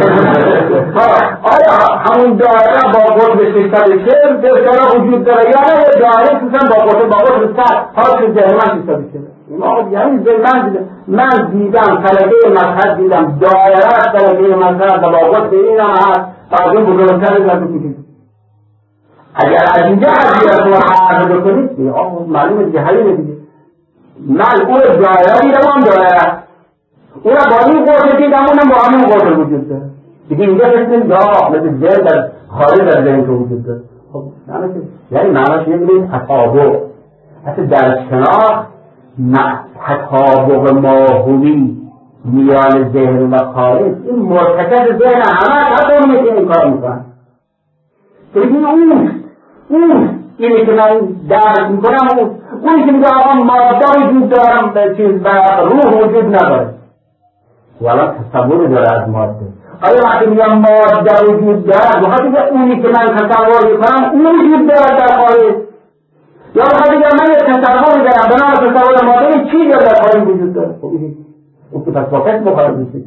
آیا همون دایره با قطب سیصد و چهل دایره وجود داره یا نه دایره سیصد با قطب با قطب صد حالا که ذهن من سیصد و چهل؟ یعنی من دیدم من دیدم فلکه مشهد دیدم دایره فلکه مشهد با قطب این هم هست بعد این بزرگتر از این. اگر از اینجا حضیرت رو حرف بکنید دیگه معلومه دیگه حلیمه دیگه. من اون دایره دیدم هم دایره اون با این قطب دیدم اونم با همین قطب وجود داره دیگه. اینجا بسید یا مثل ذهن در خارج در ذهن که وجود داره. خب یعنی معناش نمیدونید تطابق اصلا در شناخت تطابق ماهوی میان ذهن و خارج این مرتکز ذهن همه حتی اونی که این کار میکنن بگید اون اون اینی که من درک میکنم اون اونی که میگه آقا ماده وجود دارم به چیز و روح وجود نداره والا تصوری داره از ماده. آیا وقتی میگم ماده وجود داره وقتی که اونی که من تصور میکنم اون وجود داره در خارج یا وقتی که من یه تصوری دارم به نام تصور ماده چی در خارج وجود داره؟ اون که پس واقعیت مخارج میشه.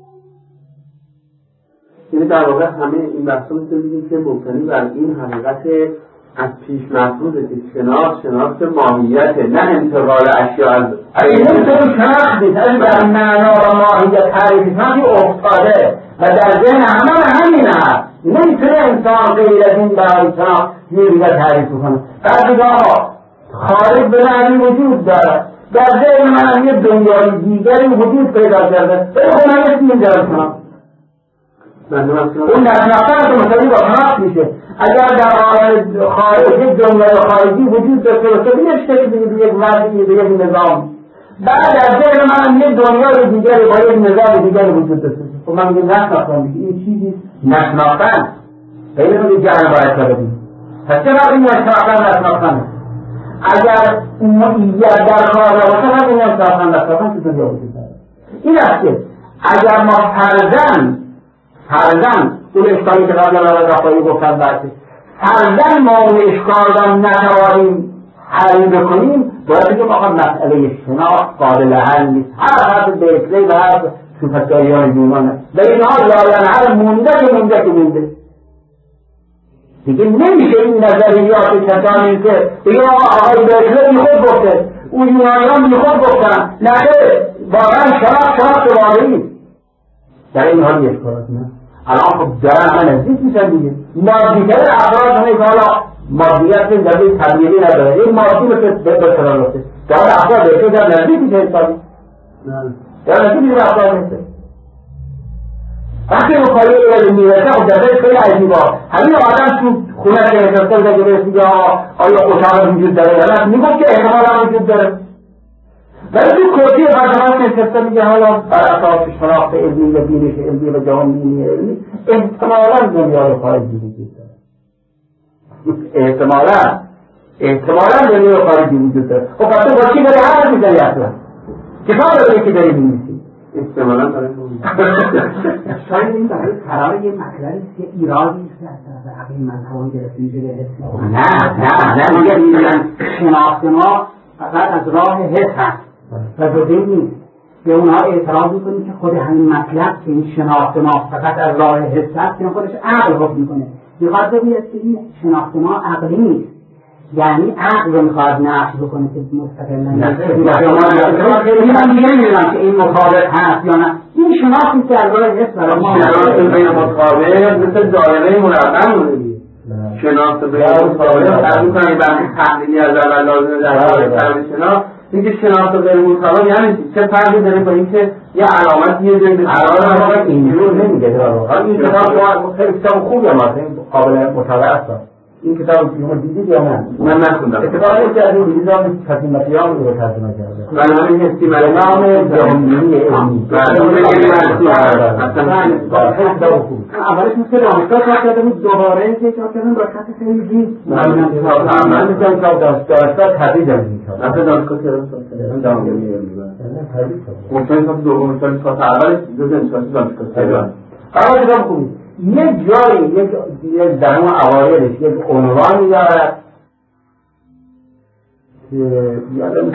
یعنی در واقع همه این بحثا میتونیم بگیم که مبتنی بر این حقیقت از پیش مفروضه که شناخت شناخت ماهیته نه انتقال اشیاء از این نمیتونی شناخت نیست از بر معنا و ماهیت تعریفی شناختی افتاده و در ذهن همه همین هست. نمیتونه انسان غیر از این برای شناخت یه دیگر تعریف کنه. بعد دیگه آقا خارج به معنی وجود داره در ذهن من یه دنیای دیگری وجود پیدا کرده به خونه یه سیم داره شناخت اون نشناختن که مساوی با شناخت میشه. اگر در عالم خارج یک دنیای خارجی وجود داشته باشه به یک شکلی به یک وضعی به یک نظام بعد در ذهن من یک دنیای دیگری با یک نظام دیگری وجود داشته باشه خب من میگم نشناختن دیگه این چیزی نشناختن غیر از یک جهل باید کردیم. پس چرا این نشناختن نشناختن اگر مؤیت در کار باشه این نشناختن نشناختن چه دنیا وجود داره؟ این است که اگر ما فرضاً فرضاً اون اشکالی که قبل را رفایی گفتن برده فرضاً ما اون اشکال را نتوانیم حل بکنیم باید بگیم آقا مسئله شناخت قابل حل نیست. هر حرف بیکلی و هر سوفتگاهی های یونانه و این حال لایان هر مونده که مونده که مونده دیگه نمیشه این نظریات کسانی که دیگه آقای بیخله بی خود گفته اون یونانیان بی خود گفتن نه واقعا شناخت شناخت واقعی در این حال یک کارات نه الان خب دارن من نزدیک میشن دیگه مادیتر افراد همه که حالا مادیت این در طبیعی نداره این مادی مثل به سران رفته دارن افراد بهشه در نزدیک میشه حسابی در نزدیک میشه افراد میشه وقتی مقایه علم میرسه خب در خیلی عجیبا همین آدم تو خونه که احساسه بوده که برسی که آیا اتاق وجود داره یا نه میگفت که احتمال هم وجود داره ولی تو کردی فرزمان که احساسه میگه حالا بر اساس شناخت علمی و بینش علمی و جهان بینی علمی احتمالا دنیای خارجی وجود داره احتمالا احتمالا دنیای خارجی وجود داره خب پس تو با چی داری حرف میزنی اصلا کتاب داری که داری می‌نویسی احتمالا برای شاید این برای قرار یه مطلبی که ایرادی است که از طرف عقل مذهبان گرفته میشه به حس نه نه نه میگه میگن شناخت ما فقط از راه حس هست و جزئی نیست به اونها اعتراض میکنیم که خود همین مطلب که این شناخت ما فقط از راه حس هست که خودش عقل حکم میکنه میخواد بگوید که این شناخت ما عقلی نیست یعنی عقل رو میخواد نقش بکنه که مستقلا من نمیدونم که این مطابق هست یا نه این شناختی که از راه حس برای ما شناخت بین مطابق مثل دایره مربع مونگی شناخت بین مطابق از اون کنی بحث تحلیلی از اول لازمه در حال طرف شناخت اینکه شناخت غیر مطابق یعنی چه فرقی داره با اینکه یه علامت یه جایی علامت اینجور نمیگه در واقع این کتاب خیلی کتاب خوبی هم هست قابل مطالعه است این کتاب شما دیدید یا نه؟ من نخوندم. اتفاقی که از این دیدید هم کسی مطیام رو ترجمه کرده. من همین حسی من نام جهانبینی علمی. خیلی کتاب خوب. اولش مثل دانشگاه کار کرده بود دوباره که کار کردن با خط خیلی دید. من میگم کتاب دانشگاه تبریز هم این کتاب. مثل دانشگاه کردن جهانبینی علمی. ممکنه که دوم سال سال اول جز انشاءات دانشگاه کردن. اما کتاب خوبی. یک جایی یک یک در اون اوایلش یک عنوانی دارد که یادم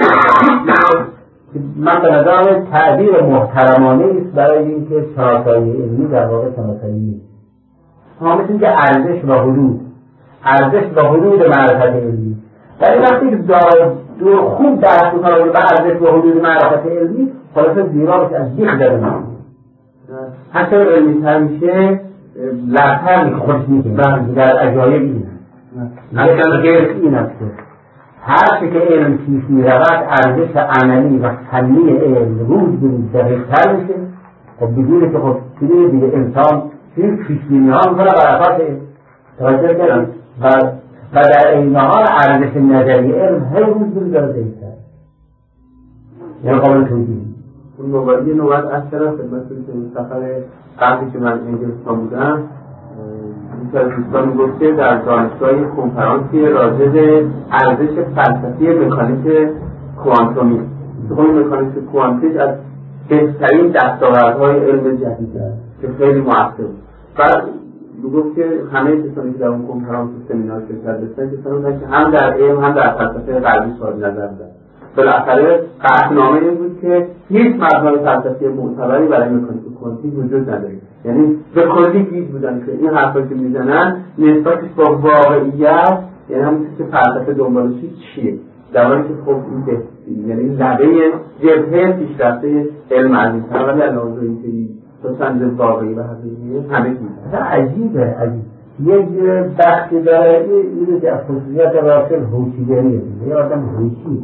من به نظرم تعبیر محترمانه است برای اینکه شناسایی علمی در واقع شناسایی نیست ما مثل که ارزش و حدود ارزش و حدود معرفت علمی در این وقتی که دور خوب درست میکنه به ارزش و حدود معرفت علمی خلاصه زیرا بشه از بیخ داره میکنه حتی علمی تر میشه لحظه میگه خودش میگه در عجایب این هست غیر این است که هر چه که علم پیش میرود ارزش عملی و فنی علم روز به روز دقیق‌تر میشه خب بدونه که خب بدونه دیگه انسان این پیشبینی ها میکنه بر اساس توجه کردن و و در این حال ارزش نظری علم هر روز به روز داره دقیق‌تر یعنی قابل توجیه اون نوبتی نوبت از طرف خدمتتون که این سفر قبلی که من انگلستان بودم این از دوستان میگفت که در دانشگاه کنفرانسی راجع به ارزش فلسفی مکانیک کوانتومی که این مکانیک کوانتیک از بهترین دستاوردهای علم جدید است که خیلی مؤثر بود. بعد میگفت که همه کسانی که در اون کنفرانس و سمینار شرکت داشتن کسانی بودن که هم در علم هم در فلسفه غربی صاحب نظر بودن. بالاخره قطعنامه این بود که هیچ مبنای فلسفی معتبری برای مکانیک کوانتیک وجود نداره. یعنی به کلی گیج بودن که این حرفایی که میزنن نسبتش با واقعیت یعنی همون که فلسفه دنبالشی چیه در حالی که خب این به یعنی لبه جبهه پیشرفته علم عزیزتر ولی علاوه اینکه تو سنج واقعی و حقیقی همه چیز عجیبه عجیب یک بخشی داره این که از خصوصیت راسل هوشیگریه یه آدم هوشیه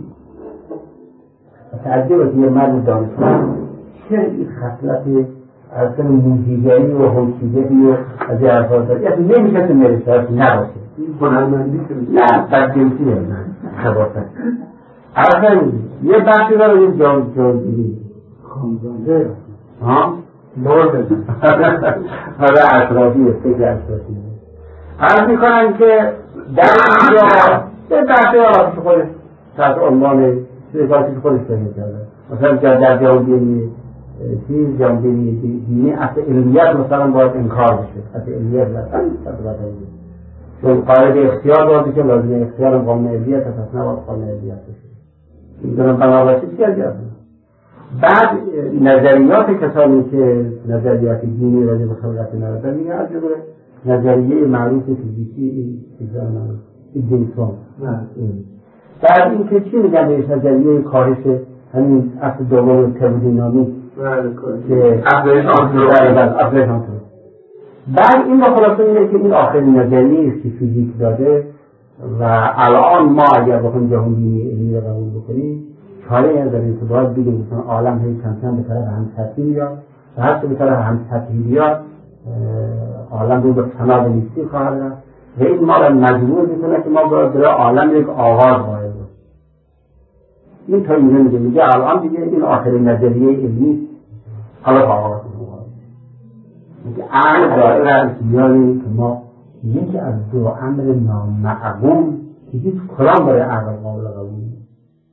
تعجبه که یه مرد دانشمند چه این خصلت اصلا موجیگری و هوشیگری و از یه حرفات داری اصلا نمیشه تو نرسه نباشه هنرمندی که نه بدجنسیه خباست اصلا یه بخشی داره یه جان جانگیری خانزانده ها؟ مورد حالا اطرافیه فکر اطرافیه عرض میکنن که در اینجا یه بخشی آقا که خودش تحت عنوان سیاسی که خودش فهمی کرده مثلا در جانگیری چیز جانبینی دینی اصل علمیت مثلا باید انکار بشه اصل علمیت مثلا چون قاعده اختیار باید که لازم اختیار هم قانون علمیت هست اصلا باید قانون علمیت بشه این دارم بنابراسی بسیار جاست بعد نظریات کسانی که نظریات دینی راجع به خلقت نردن میگه از جمله نظریه معروف فیزیکی چیزا معروف دیسون. بعد این که چی میگن بهش نظریه کاهش همین اصل دوم ترمودینامیک که افزایش آنتروپی. بعد این خلاصه اینه که این آخرین نظریه است که فیزیک داده و الان ما اگر بخوایم جهانبینی علمی رو قبول بکنیم چاره نداریم که باید بگیم مثلا عالم هی کم کم به طرف هم سطحی بیاد و هر که به طرف هم سطحی بیاد عالم رو به فنا نیستی خواهد رفت و این ما را مجبور میکنه که ما باید برای عالم یک آغاز قائل باشیم. این تا اینجا میگه میگه الان دیگه این آخرین نظریه علمی حالا آغاز میگه عقل داره از بیاریم که ما یکی از دو امر نامعقول که هیچ کلام برای عقل قابل قبول نیست،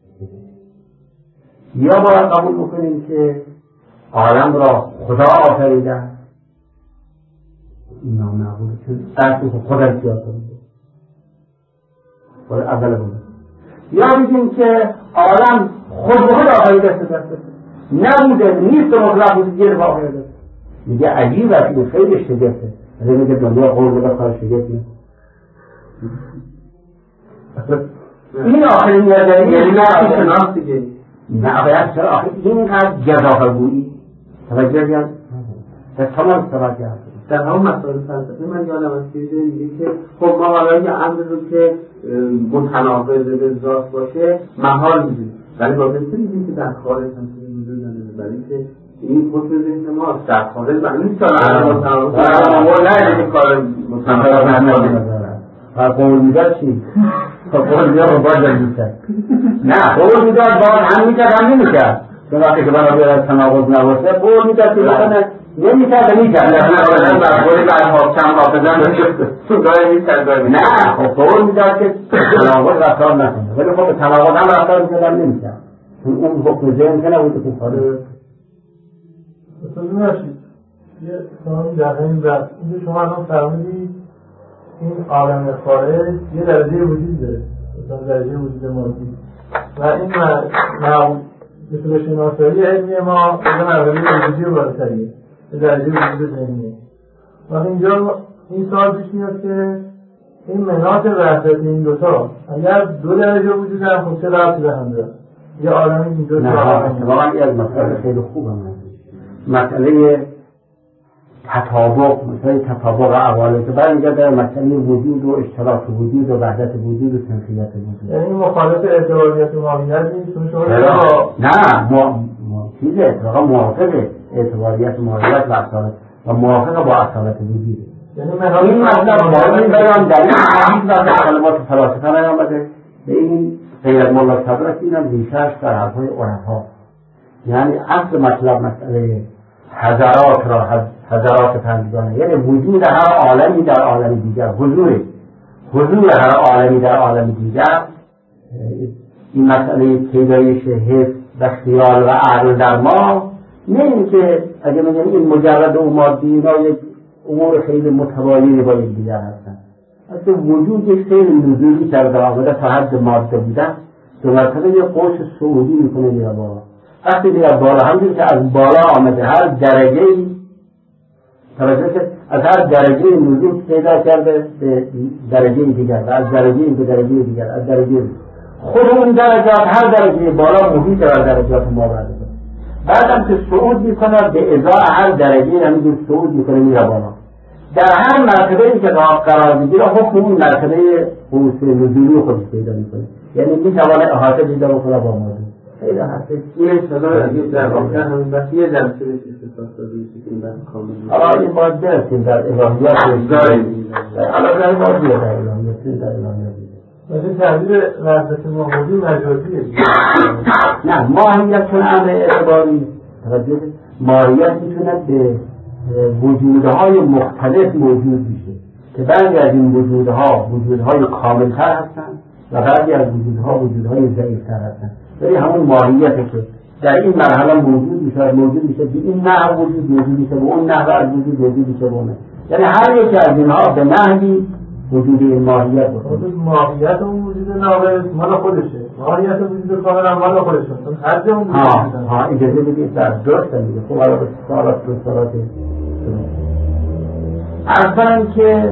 یا باید قبول بکنیم که عالم را خدا آفریده، این نامعقوله چون درست خدا اختیار کنید باید اول بود، یا بگیم که عالم خود به خود آفریده شده نبوده نیست و مطلق بوده گیر با آفریده. میگه عجیب است که خیلی شگفته از میگه دنیا قول بده کار شگفت نیست. این آخرین نظریه نه شناخت دیگه نه باید چرا آخر اینقدر جزاهرگویی توجه بیاد در تمام سراحتی هست در همون مسائل فلسفی. من یادم از چیزی میگه که خب ما حالا یه امر رو که متناقض به ذات باشه محال میدونیم ولی با بسته میدونیم که در خارج همچنین وجود نداره، برای که این خود بزنید ما در خارج برای این سال عرض متناقض نه این کار متناقض نداره و قول میداد چی؟ قول میداد رو باید میکرد نه قول میداد باید هم میکرد هم نمیکرد چون وقتی که بنا باید تناقض نباشه قول میداد که بکنه نمیکرد و میکرد نه قولی بعد حاکم حافظن داره میکرد داره نه خب قول میداد که تناقض رفتار نکنه ولی خب تناقض هم رفتار میکرد هم نمیکرد اون حکم ذهن که نبوده که خارج مثلا نشید یه سوالی در همین بحث اینجا شما الان فرمودید این عالم خارج یه درجه وجود داره مثلا درجه وجود مادی و این مثل به شناسایی علمی ما به مرحله وجودی بالاتریه به درجه وجود ذهنیه و اینجا این سوال پیش میاد که این مناط وحدت این دوتا اگر دو درجه وجود هم خب چه ربطی به هم داره یه عالمی این دو تا اتفاقا یه از مسئله خیلی خوب هم مسئله تطابق مسئله تطابق احواله که برمیگرده مسئله وجود و اشتراک وجود و وحدت وجود و تنفیت وجود یعنی مخالف اعتباریت ماهیت نیست نه ما چیزه اتفاقا موافق اعتباریت ماهیت و اصالت و موافق با اصالت وجوده این مطلب باید میبرم در این حدیث و در کلمات فلاسفه نیامده به این غیر ملا صدرک اینم ریشهش در حرفهای عرفا یعنی اصل مطلب مسئله حضرات را حضرات پنجگانه یعنی وجود هر عالمی در عالم دیگر حضور حضور هر عالمی در عالم دیگر این مسئله پیدایش حس و خیال و عقل در ما نه این که اگه میگن این مجرد و مادی اینا یک امور خیلی متوالی با یک دیگر هستن اصلا وجود یک خیلی نزولی کرده آمده تا حد ماده بودن دو مرتبه یک قوش صعودی میکنه میره بالا وقتی میره بالا همونجور که از بالا آمده هر درجه توجه که از هر درجه نزول پیدا کرده به درجه دیگر و از درجه به درجه دیگر از درجه خود اون درجات هر درجه بالا محیط بر درجات ما برده بعدم که صعود میکنه به ازای هر درجه همینجور صعود میکنه میره بالا در هر مرتبه‌ای که قرار میگیره حکم اون مرتبه قوس نزولی خودش پیدا میکنه یعنی میتوانه احاطه پیدا بکنه با موضوع خیلی حرفه این صدا در واقع همین بحث یه جمع شدش اختصاص دادیم که این بحث کامل حالا این باید درستیم در الهیات داریم حالا در باید بیاد در الهیات در الهیات مثل تعبیر وحدت ماهیتی مجازیه نه ماهیت چون امر اعتباری توجه ماهیت میتونه به وجودهای مختلف موجود میشه که بعضی از این وجودها وجودهای کاملتر هستن و بعضی از وجودها وجودهای ضعیفتر هستن ولی همون ماهیته که در این مرحله موجود میشه موجود میشه به این نحو وجود موجود میشه به اون نحو از وجود موجود میشه به اون یعنی هر یکی از اینها به نحوی وجود این ماهیت وجود ماهیت اون وجود ناقص مال خودشه ماهیت وجود کامل هم مال خودشه چون حد اون ها ها اجازه بدید در درست میگه خب حالا سوالات تو سوالات اصلا که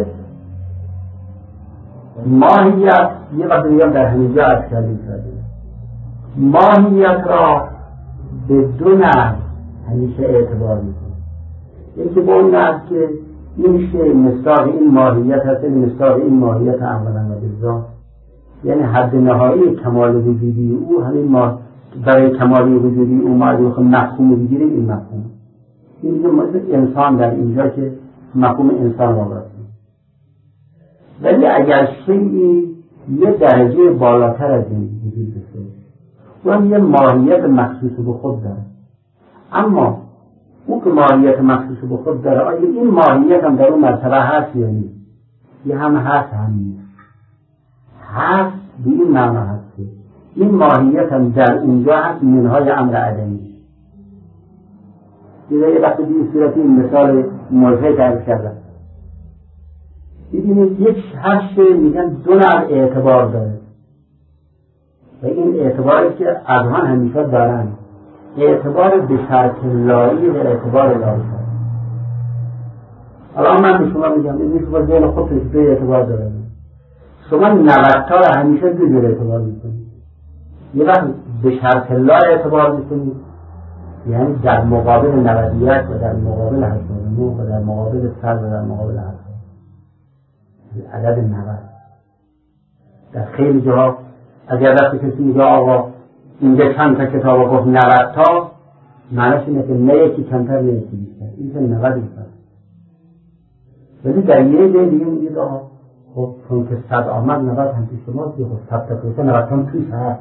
ماهیت یه وقت دیگه در همینجا از کردیم کردیم ماهیت را به دو نحو همیشه اعتبار میکنیم. یکی به اون نحو که این شی مصداق این ماهیت هست، این مصداق این ماهیت اولا و بالذات، یعنی حد نهایی کمال وجودی او همین ما برای کمال وجودی او ما اگه بخوایم مفهوم بگیریم این مفهوم این دیگه مثل انسان در اینجا که مفهوم انسان وابسته. ولی اگر شیئی یه درجه بالاتر از این وجود داشته اون یه ماهیت مخصوص به خود داره، اما اون که ماهیت مخصوص به خود داره آیا این ماهیت هم در اون مرتبه هست یا نیست؟ یه هم هست هم نیست. هست به این معنا هست که این ماهیت هم در اونجا هست منهای امر عدمی. یه وقت به این صورتی این مثال موضوع تعریف کردم. ببینید یک هر شی میگن دو نوع اعتبار داره و این اعتباری که اذهان همیشه دارن، اعتبار به شرط لایی و اعتبار لایی. الان من به شما میگم این شما ذهن خودتون دو اعتبار داره. شما نود تا رو همیشه دو جور اعتبار میکنید. یه وقت به شرط لا اعتبار میکنید، یعنی در مقابل نودیت و در مقابل هشتاد و نه و در مقابل صد و در مقابل هشت عدد نود. در خیلی جاها اگر وقتی کسی میگه آقا اینجا چند تا کتاب گفت نود تا، معنیش اینه که نه یکی کمتر نه یکی بیشتر، این که نود بیشتر. ولی در یه جای دیگه میگید آقا خب چون که صد آمد نود هم پیش شماست، خب صد تا پیشه نود تا توش هست.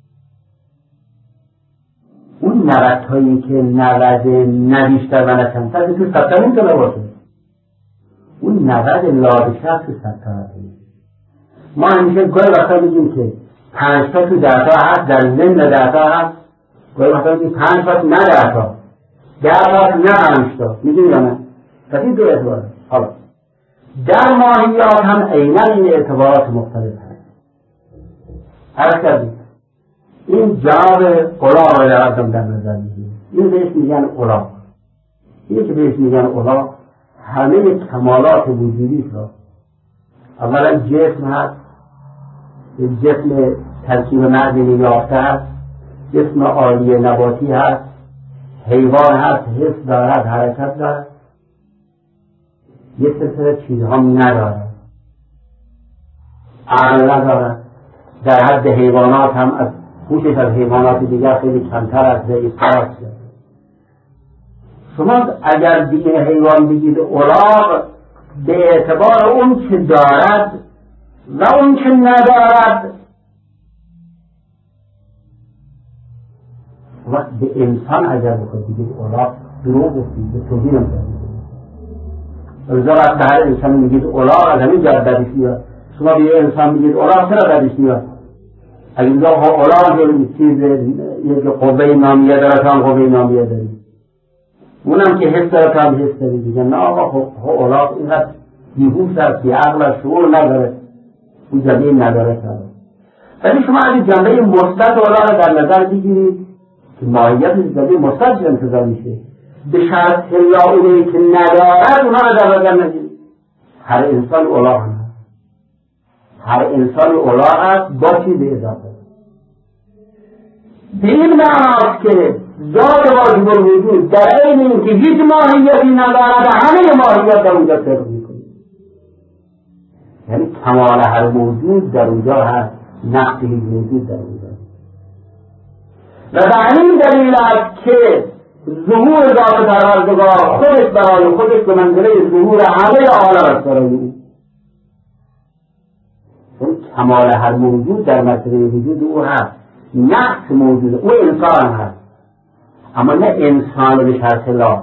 اون نود تایی که نود نه بیشتر و نه کمتر تو صد تا نمیتونه باشه. اون نود لابشت تو صد تا هست. ما همیشه گاهی وقتا میگیم که پنج تا تو ده تا هست، در ضمن ده تا هست. گاهی وقتا میگیم پنج تا نه ده تا، ده تا نه پنج تا، میگیم یا نه؟ پس این دو اعتبار هست. حالا در ماهیات هم عیناً این اعتبارات مختلف هست. عرض کردیم این جناب اولاق رو در در نظر میگیم. این بهش میگن اولاق. این که بهش میگن اولاق همه کمالات وجودی را، اولا جسم هست، جسم ترکیب معدنی یافته هست، جسم عالی نباتی هست، حیوان هست، حس دارد، حرکت دارد، یه سلسله چیزها ندارد، عقل ندارد، در حد حیوانات هم از خوشش از حیوانات دیگر خیلی کمتر از ضعیفتر است. شما اگر دیگه حیوان بگید اولاق به اعتبار اون که دارد و اون که ندارد، وقت به انسان اگر بخواد بگید اولاق دروغ گفتید، به توهین هم دارید. روزا وقت به هر انسان میگید اولاق از همین جهت بدش میاد. شما به یه انسان میگید اولاق چرا بدش میاد؟ اگر میگه اولاق یه چیز یک قوه نامیه داره تا هم قوه نامیه دارید، اونم که حس داره تا هم حس دارید. دیگه نه آقا خب اولاق اینقدر بیهوش هست، بی عقل شعور نداره، اون جنبه نداره کرده. ولی شما اگه جنبه مثبت اولاق رو در نظر بگیرید که ماهیت جنبه مثبت انتظار میشه، به شرط لا اونی که ندارد اونا رو در نظر نگیرید. هر انسان اولاق هست، هر انسان اولاق هست با چیز اضافه. به این معناست که ذات واجب الوجود در این این که هیچ ماهیتی ندارد همه ماهیت در اونجا صرف میکنه، یعنی کمال هر موجود در اونجا هست، نقص هیچ موجود در اونجا. و به این دلیل است که ظهور ذات پروردگار خودش برای خودش به منزله ظهور همه عالم است برای او، چون کمال هر موجود در مسئله وجود او هست، نقص موجود او انسان هست، اما نه انسان به شرط لا.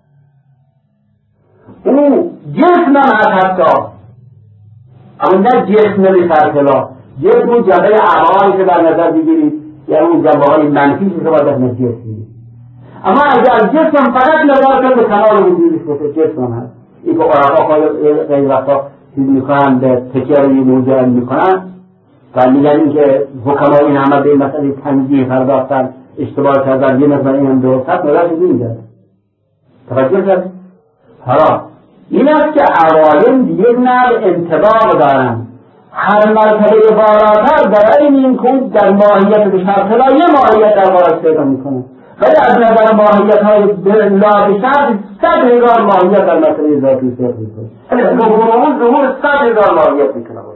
او جسم هم هست حتی، اما نه جسم به شرط لا. جسم اون جنبه اعمال که در نظر بگیرید، یعنی اون جنبه های منفی که باید از جسم بگیرید. اما اگر جسم فقط نظر کنید به کمال وجودش باشه، جسم هم هست. این که عرفا خیلی وقتا چیز میکنن به تکیه روی موضوع میکنن و میگن این که حکما این همه به این مسئله تنزیه پرداختن، اشتباه کردن، یه مقدار این هم درست هست، نظرش میگن توجه کرد. حالا این است که عوالم یک نوع انطباق دارند. هر مرتبه بالاتر در این این کود در ماهیت بشرطلا یه ماهیت در بالا پیدا میکنه، ولی از نظر ماهیت های لا بشرط صد هزار ماهیت در مسئله ذاتی پیدا میکنه. یعنی ظهور اون ظهور صد هزار ماهیت میتونه باشه.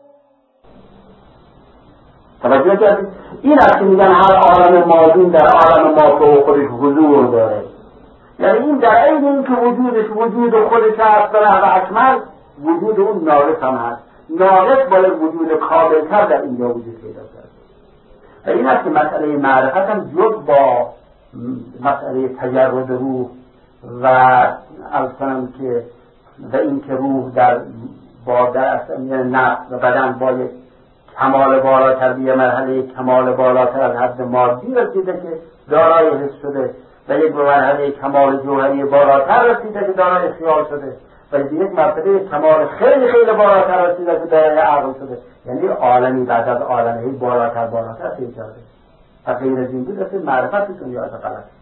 توجه کردید؟ این است که میگن هر عالم مادون در عالم ما فوق خودش حضور داره. یعنی این در این این که وجودش وجود خودش هست و اکمل، وجود اون ناقص هم هست. ناقص باید وجود کاملتر در اینجا وجود پیدا کرد. و این است که مسئله معرفت هم جز با مسئله تجرد روح و الان که و این که روح در با در اصلا نفس و بدن با یک کمال بالاتر به مرحله کمال بالاتر از حد مادی رسیده که دارای حس شده و یک به مرحله کمال جوهری بالاتر رسیده که دارای خیال شده و یک مرتبه کمال خیلی خیلی بالاتر رسیده که دارای عقل شده. یعنی عالمی بعد از عالمی بالاتر بالاتر پیدا کرده و غیر از این بود اصلا معرفتشون یاد غلط.